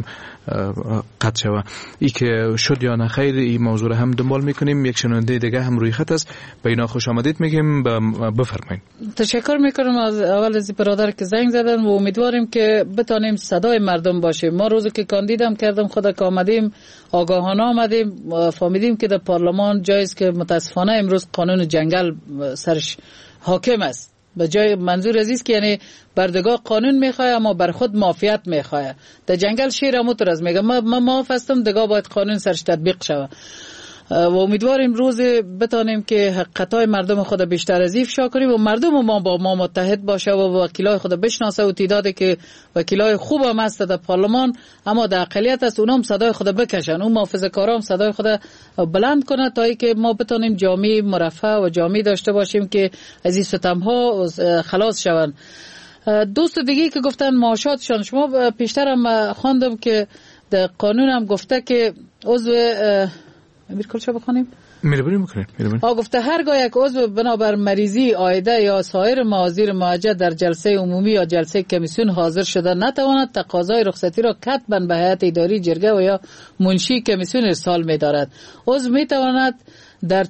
قطع شود. ای که شد یا نه خیر این موضوع را هم دنبال میکنیم. یک شنونده دیگه هم روی خط است، به اینا خوش آمدید میگیم. بفرمایید. تشکر میکنم از اول از برادر که زنگ زدن و امیدواریم که بتانیم صدای مردم باشیم. ما روزی که کاندیدم کردم خدا که آمدیم آگاهانه آمدیم فهمیدیم که در پارلمان جایست که متاسفانه امروز قانون جنگل سرش حاکم است. به جای منظور عزیز که یعنی بردگاه قانون میخواه اما بر خود مافیت میخواه. در جنگل شیر همونطور از میگه من معاف هستم، دگاه باید قانون سرش تطبیق شود و امیدواریم روز بتانیم که حقیقتای مردم خود بیشتر از افشا کنیم و مردم ما با ما متحد باشه و وکیلای خود بشناسه و تعدادی که وکیلای خوب هم هست در پارلمان اما در اقلیت است اونم صدای خود بکشن، اون محافظه‌کارام صدای خود بلند کنه تا اینکه ما بتانیم جامعه مرفه و جامعه داشته باشیم که از این ستم‌ها خلاص شوند. دوست دیگه که گفتن معاشاتشان، شما پیشتر هم خواندم که در قانون هم گفته که عضو امیر کل چه بخونیم؟ مهربانی میکنید. گفته هرگاه یک عضو بنابر مریضی عایده یا سایر معاذیر موجه در جلسه عمومی یا جلسه کمیسیون حاضر شده نتواند، تقاضای رخصتی را کتباً به هیئت اداری جرگه و یا منشی کمیسیون ارسال می‌دارد. عضو می‌تواند در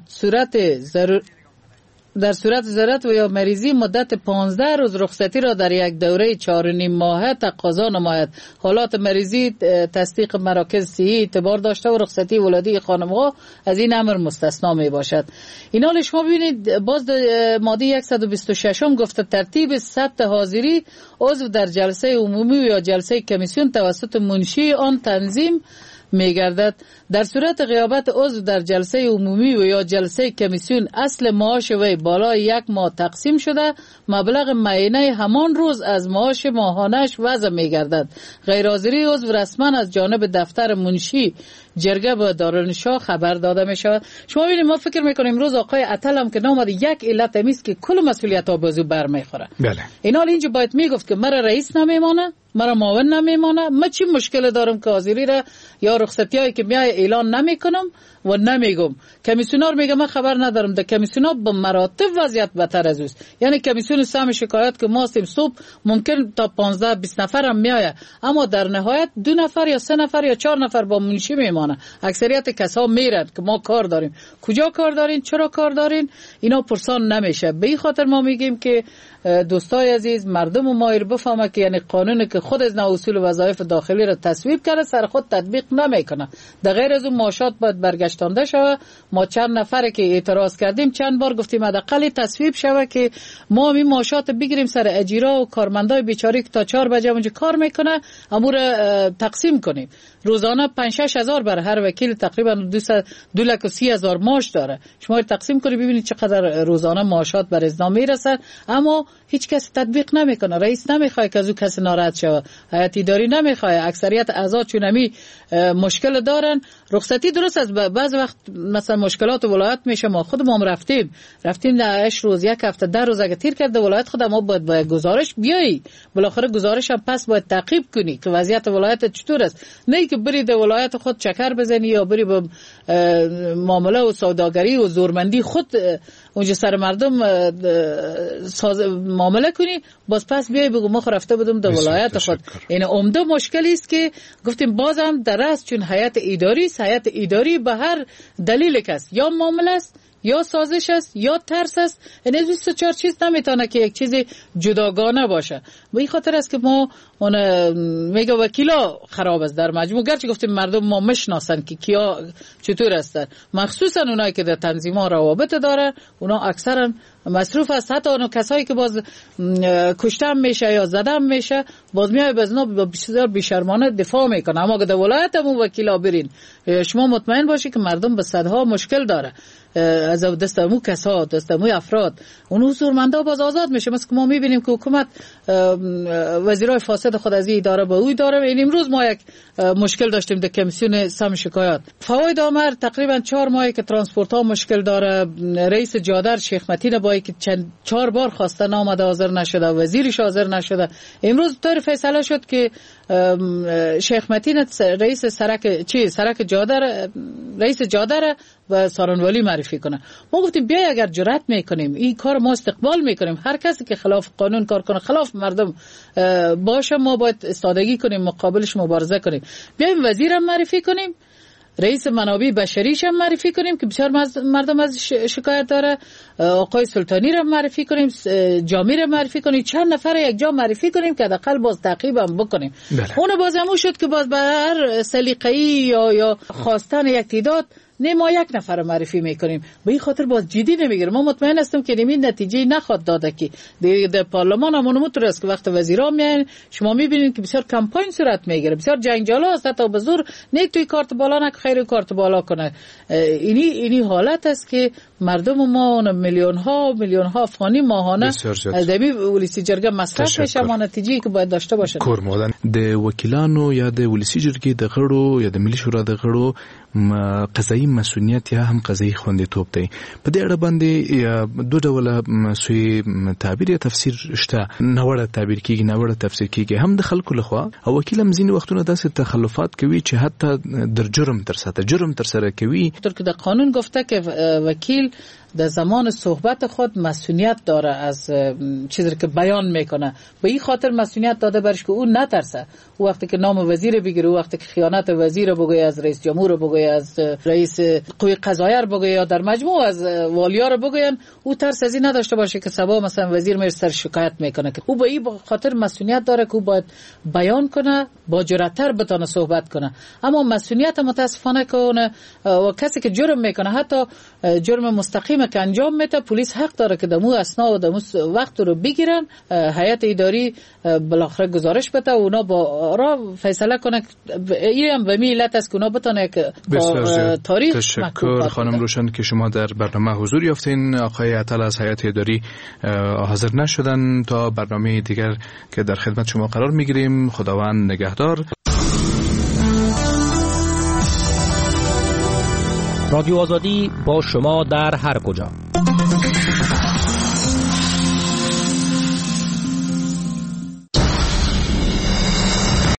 صورت ضرورت و یا مریضی مدت 15 روز رخصتی را در یک دوره 4.5 ماهه تقاضا نماید. حالات مریضی تصدیق مراکز صحی اعتبار داشته و رخصتی ولادی خانم‌ها از این امر مستثنا می باشد. این حال شما ببینید باز ماده 126 هم گفته ترتیب ثبت حاضری عضو در جلسه عمومی یا جلسه کمیسیون توسط منشی آن تنظیم می‌گردد. در صورت غیابت عضو در جلسه عمومی و یا جلسه کمیسیون اصل معاش وی بالای 1 ماه تقسیم شده مبلغ معینه همان روز از معاش ماهانش وضع می‌گردد. غیرحاضری عضو رسما از جانب دفتر منشی جرگه به دارالانشا خبر داده می شود. شما ببینید ما فکر میکنیم امروز آقای عطل هم که نامد یک علت امیست که کل مسئولیت ها بازو بر میخوره. بله. این حال اینجا باید میگفت که مرا رئیس نمیمانه، مرا معاون نمیمانه، من چی مشکل دارم که حاضری را یا رخصتی هایی که میای اعلان نمیکنم و نمیگم. کمیسیونر میگه من خبر ندارم. ده کمیسیونر به مراتب وضعیت بدتر از اوست. یعنی کمیسیون سهم شکایت که ما هستیم صبح ممکن تا 15-20 نفر هم میایه، اما در نهایت 2 نفر یا 3 نفر یا 4 نفر با منشی میمانه. اکثریت کسا میرن که ما کار داریم. کجا کار دارین؟ چرا کار دارین؟ اینا پرسان نمیشه. به این خاطر ما میگیم که دوستای عزیز مردم و مایر بفهمه که یعنی قانونی که خود از اصول وظایف داخلی را تصویب کرده سر خود تطبیق نمیکنه. در غیر از اون معاشات باید برگشتانده شود. ما چند نفر که اعتراض کردیم چند بار گفتیم حداقل تصویب شود که ما این معاشات بگیریم سر اجیرا و کارمندای بیچاره که تا 4 بجه اونجا کار میکنه امور تقسیم کنیم. روزانه 5-6 هزار بر هر وکیل تقریبا 230,000 معاش داره. شما تقسیم کنید ببینید چقدر روزانه معاشات بر ازنا میرسه، اما هیچ کس تطبیق نمیکنه. رئیس نمیخواد که از او کسی ناراحت شود، هیئت اداری نمیخواد. اکثریت اعضا چون همی مشکل دارن. رخصتی درست است بعض وقت مثلا مشکلات ولایت میشه. ما خودمون رفتیم 8 روز 1 هفته 10 روز اگه تیر کرده ولایت خود ما باید گزارش بیایی. بالاخره گزارش هم پس باید تعقیب کنی که وضعیت ولایت چطور است. نه که بری در ولایت خود چکر بزنی یا بری به معامله و سوداگری و زورمندی خود اونجا سر مردم معامله کنی باز پس بیای بگو ما رفته بودم در ولایت خود. این عمده مشکلی است که گفتیم بازم در است چون هیئت اداری است. هیئت اداری به هر دلیل کس یا معامله است یا سازش است یا ترس است. این 24 چیز نمیتونه که یک چیز جداگانه باشه. به این خاطر است که ما اون میگه وکیلا خراب است در مجموع. گرچه گفتیم مردم ما مشناسن که کیا چطور هستن، مخصوصا اونایی که در تنظیم‌ها روابط داره اونا اکثرا مصروف است. حتی اون کسایی که باز کشته میشه یا زده میشه باز میای بزنا بسیار بیشرمانه دفاع میکنه. اما در ولایتمون وکیلا برین شما مطمئن باشی که مردم به صدها مشکل داره از دستمو کسا دستمو افراد. اون حضورمندا باز آزاد میشه. مثل که ما میبینیم که حکومت وزیرای فاسد خود از این اداره به اون اداره. این امروز ما یک مشکل داشتیم در کمیسیون سهم شکایات. فواید آمر تقریبا 4 ماهی که ترانسپورت ها مشکل داره. رئیس جادر شیخ متین بایی که 4 بار خواسته نامده حاضر نشده، وزیرش حاضر نشده. امروز طور فیصله شد که شیخ متین رئیس سرک جادر رئیس جادر و سارنوالی معرفی کنه. ما گفتیم بیای اگر جرأت میکنیم این کار ما استقبال میکنیم. هر کسی که خلاف قانون کار کنه خلاف مردم باشه ما باید استادگی کنیم، مقابلش مبارزه کنیم. بیایم وزیرم معرفی کنیم، رئیس منابع بشریش هم معرفی کنیم که بسیار مردم از شکایت داره، آقای سلطانی را معرفی کنیم، جامی را معرفی کنیم، چند نفر یک جا معرفی کنیم که حداقل باز تعقیب هم بکنیم. اون باز همون شد که باز به هر سلیقه‌ای یا خواستن یک تعداد نه ما 1 نفر معرفی میکنیم. به این خاطر باز جدی نمیگیریم. ما مطمئن هستیم که این نتیجه نخواد داده که در پارلمان هم اونموتر است که وقت وزیرا میان شما میبینید که بسیار کمپاین صورت میگیره، بسیار جنجالا است. تا به زور نه توی کارت بالا نه خیر کارت بالا کنه. اینی حالت است که مردم ما میلیون ها افغانی ماهانه دبی ولسی جرګه مصرف میشه، ما نتیجه که باید داشته باشه. کورمودن د وکیلانو یا د ولسی جرګې د غړو یا د ملي شورا د غړو قضایي مسؤلیت یا هم قضایي خوندیتوب دی. په دې اړه باندې دوه ډوله سوی تعبیر یا تفسیر شته. نوړه تعبیر کیږي، نوړه تفسیر کیږي هم د خلکو لخوا، او وکیل هم ځینې وختونه داسې تخلفات کوي چې حتی در جرم تر سره کوي. طور که در قانون گفته که وکیل در زمان صحبت خود مسئولیت داره از چیزی که بیان میکنه، به این خاطر مسئولیت داده برش که اون نترسه. او وقتی که نام وزیر بگیره، او وقتی که خیانت وزیر بگه، از رئیس جمهور بگه، از رئیس قوه قضاییه بگه، یا در مجموع از والیا رو بگن، او ترس از این نداشته باشه که سبا مثلا وزیر میره سر شکایت میکنه، که او به این خاطر مسئولیت داره که او باید بیان کنه، با جرأت‌تر بتونه صحبت کنه. اما مسئولیت متاسفانه که و کسی که جرم میکنه، حتی جرم مستقیم که انجام میده، پلیس حق داره که دمو اسنا و دمو وقت رو بگیرن، هیئت اداری بالاخره گزارش بده و اونا با را فیصله کنه. این هم به علت است که اونا بتونه که تاریخ. تشکر خانم روشن که شما در برنامه حضور یافتین. آقای عطل از هیئت اداری حاضر نشدن. تا برنامه دیگر که در خدمت شما قرار میگیریم. خداوند نگهدار. رادیو آزادی با شما در هر کجا.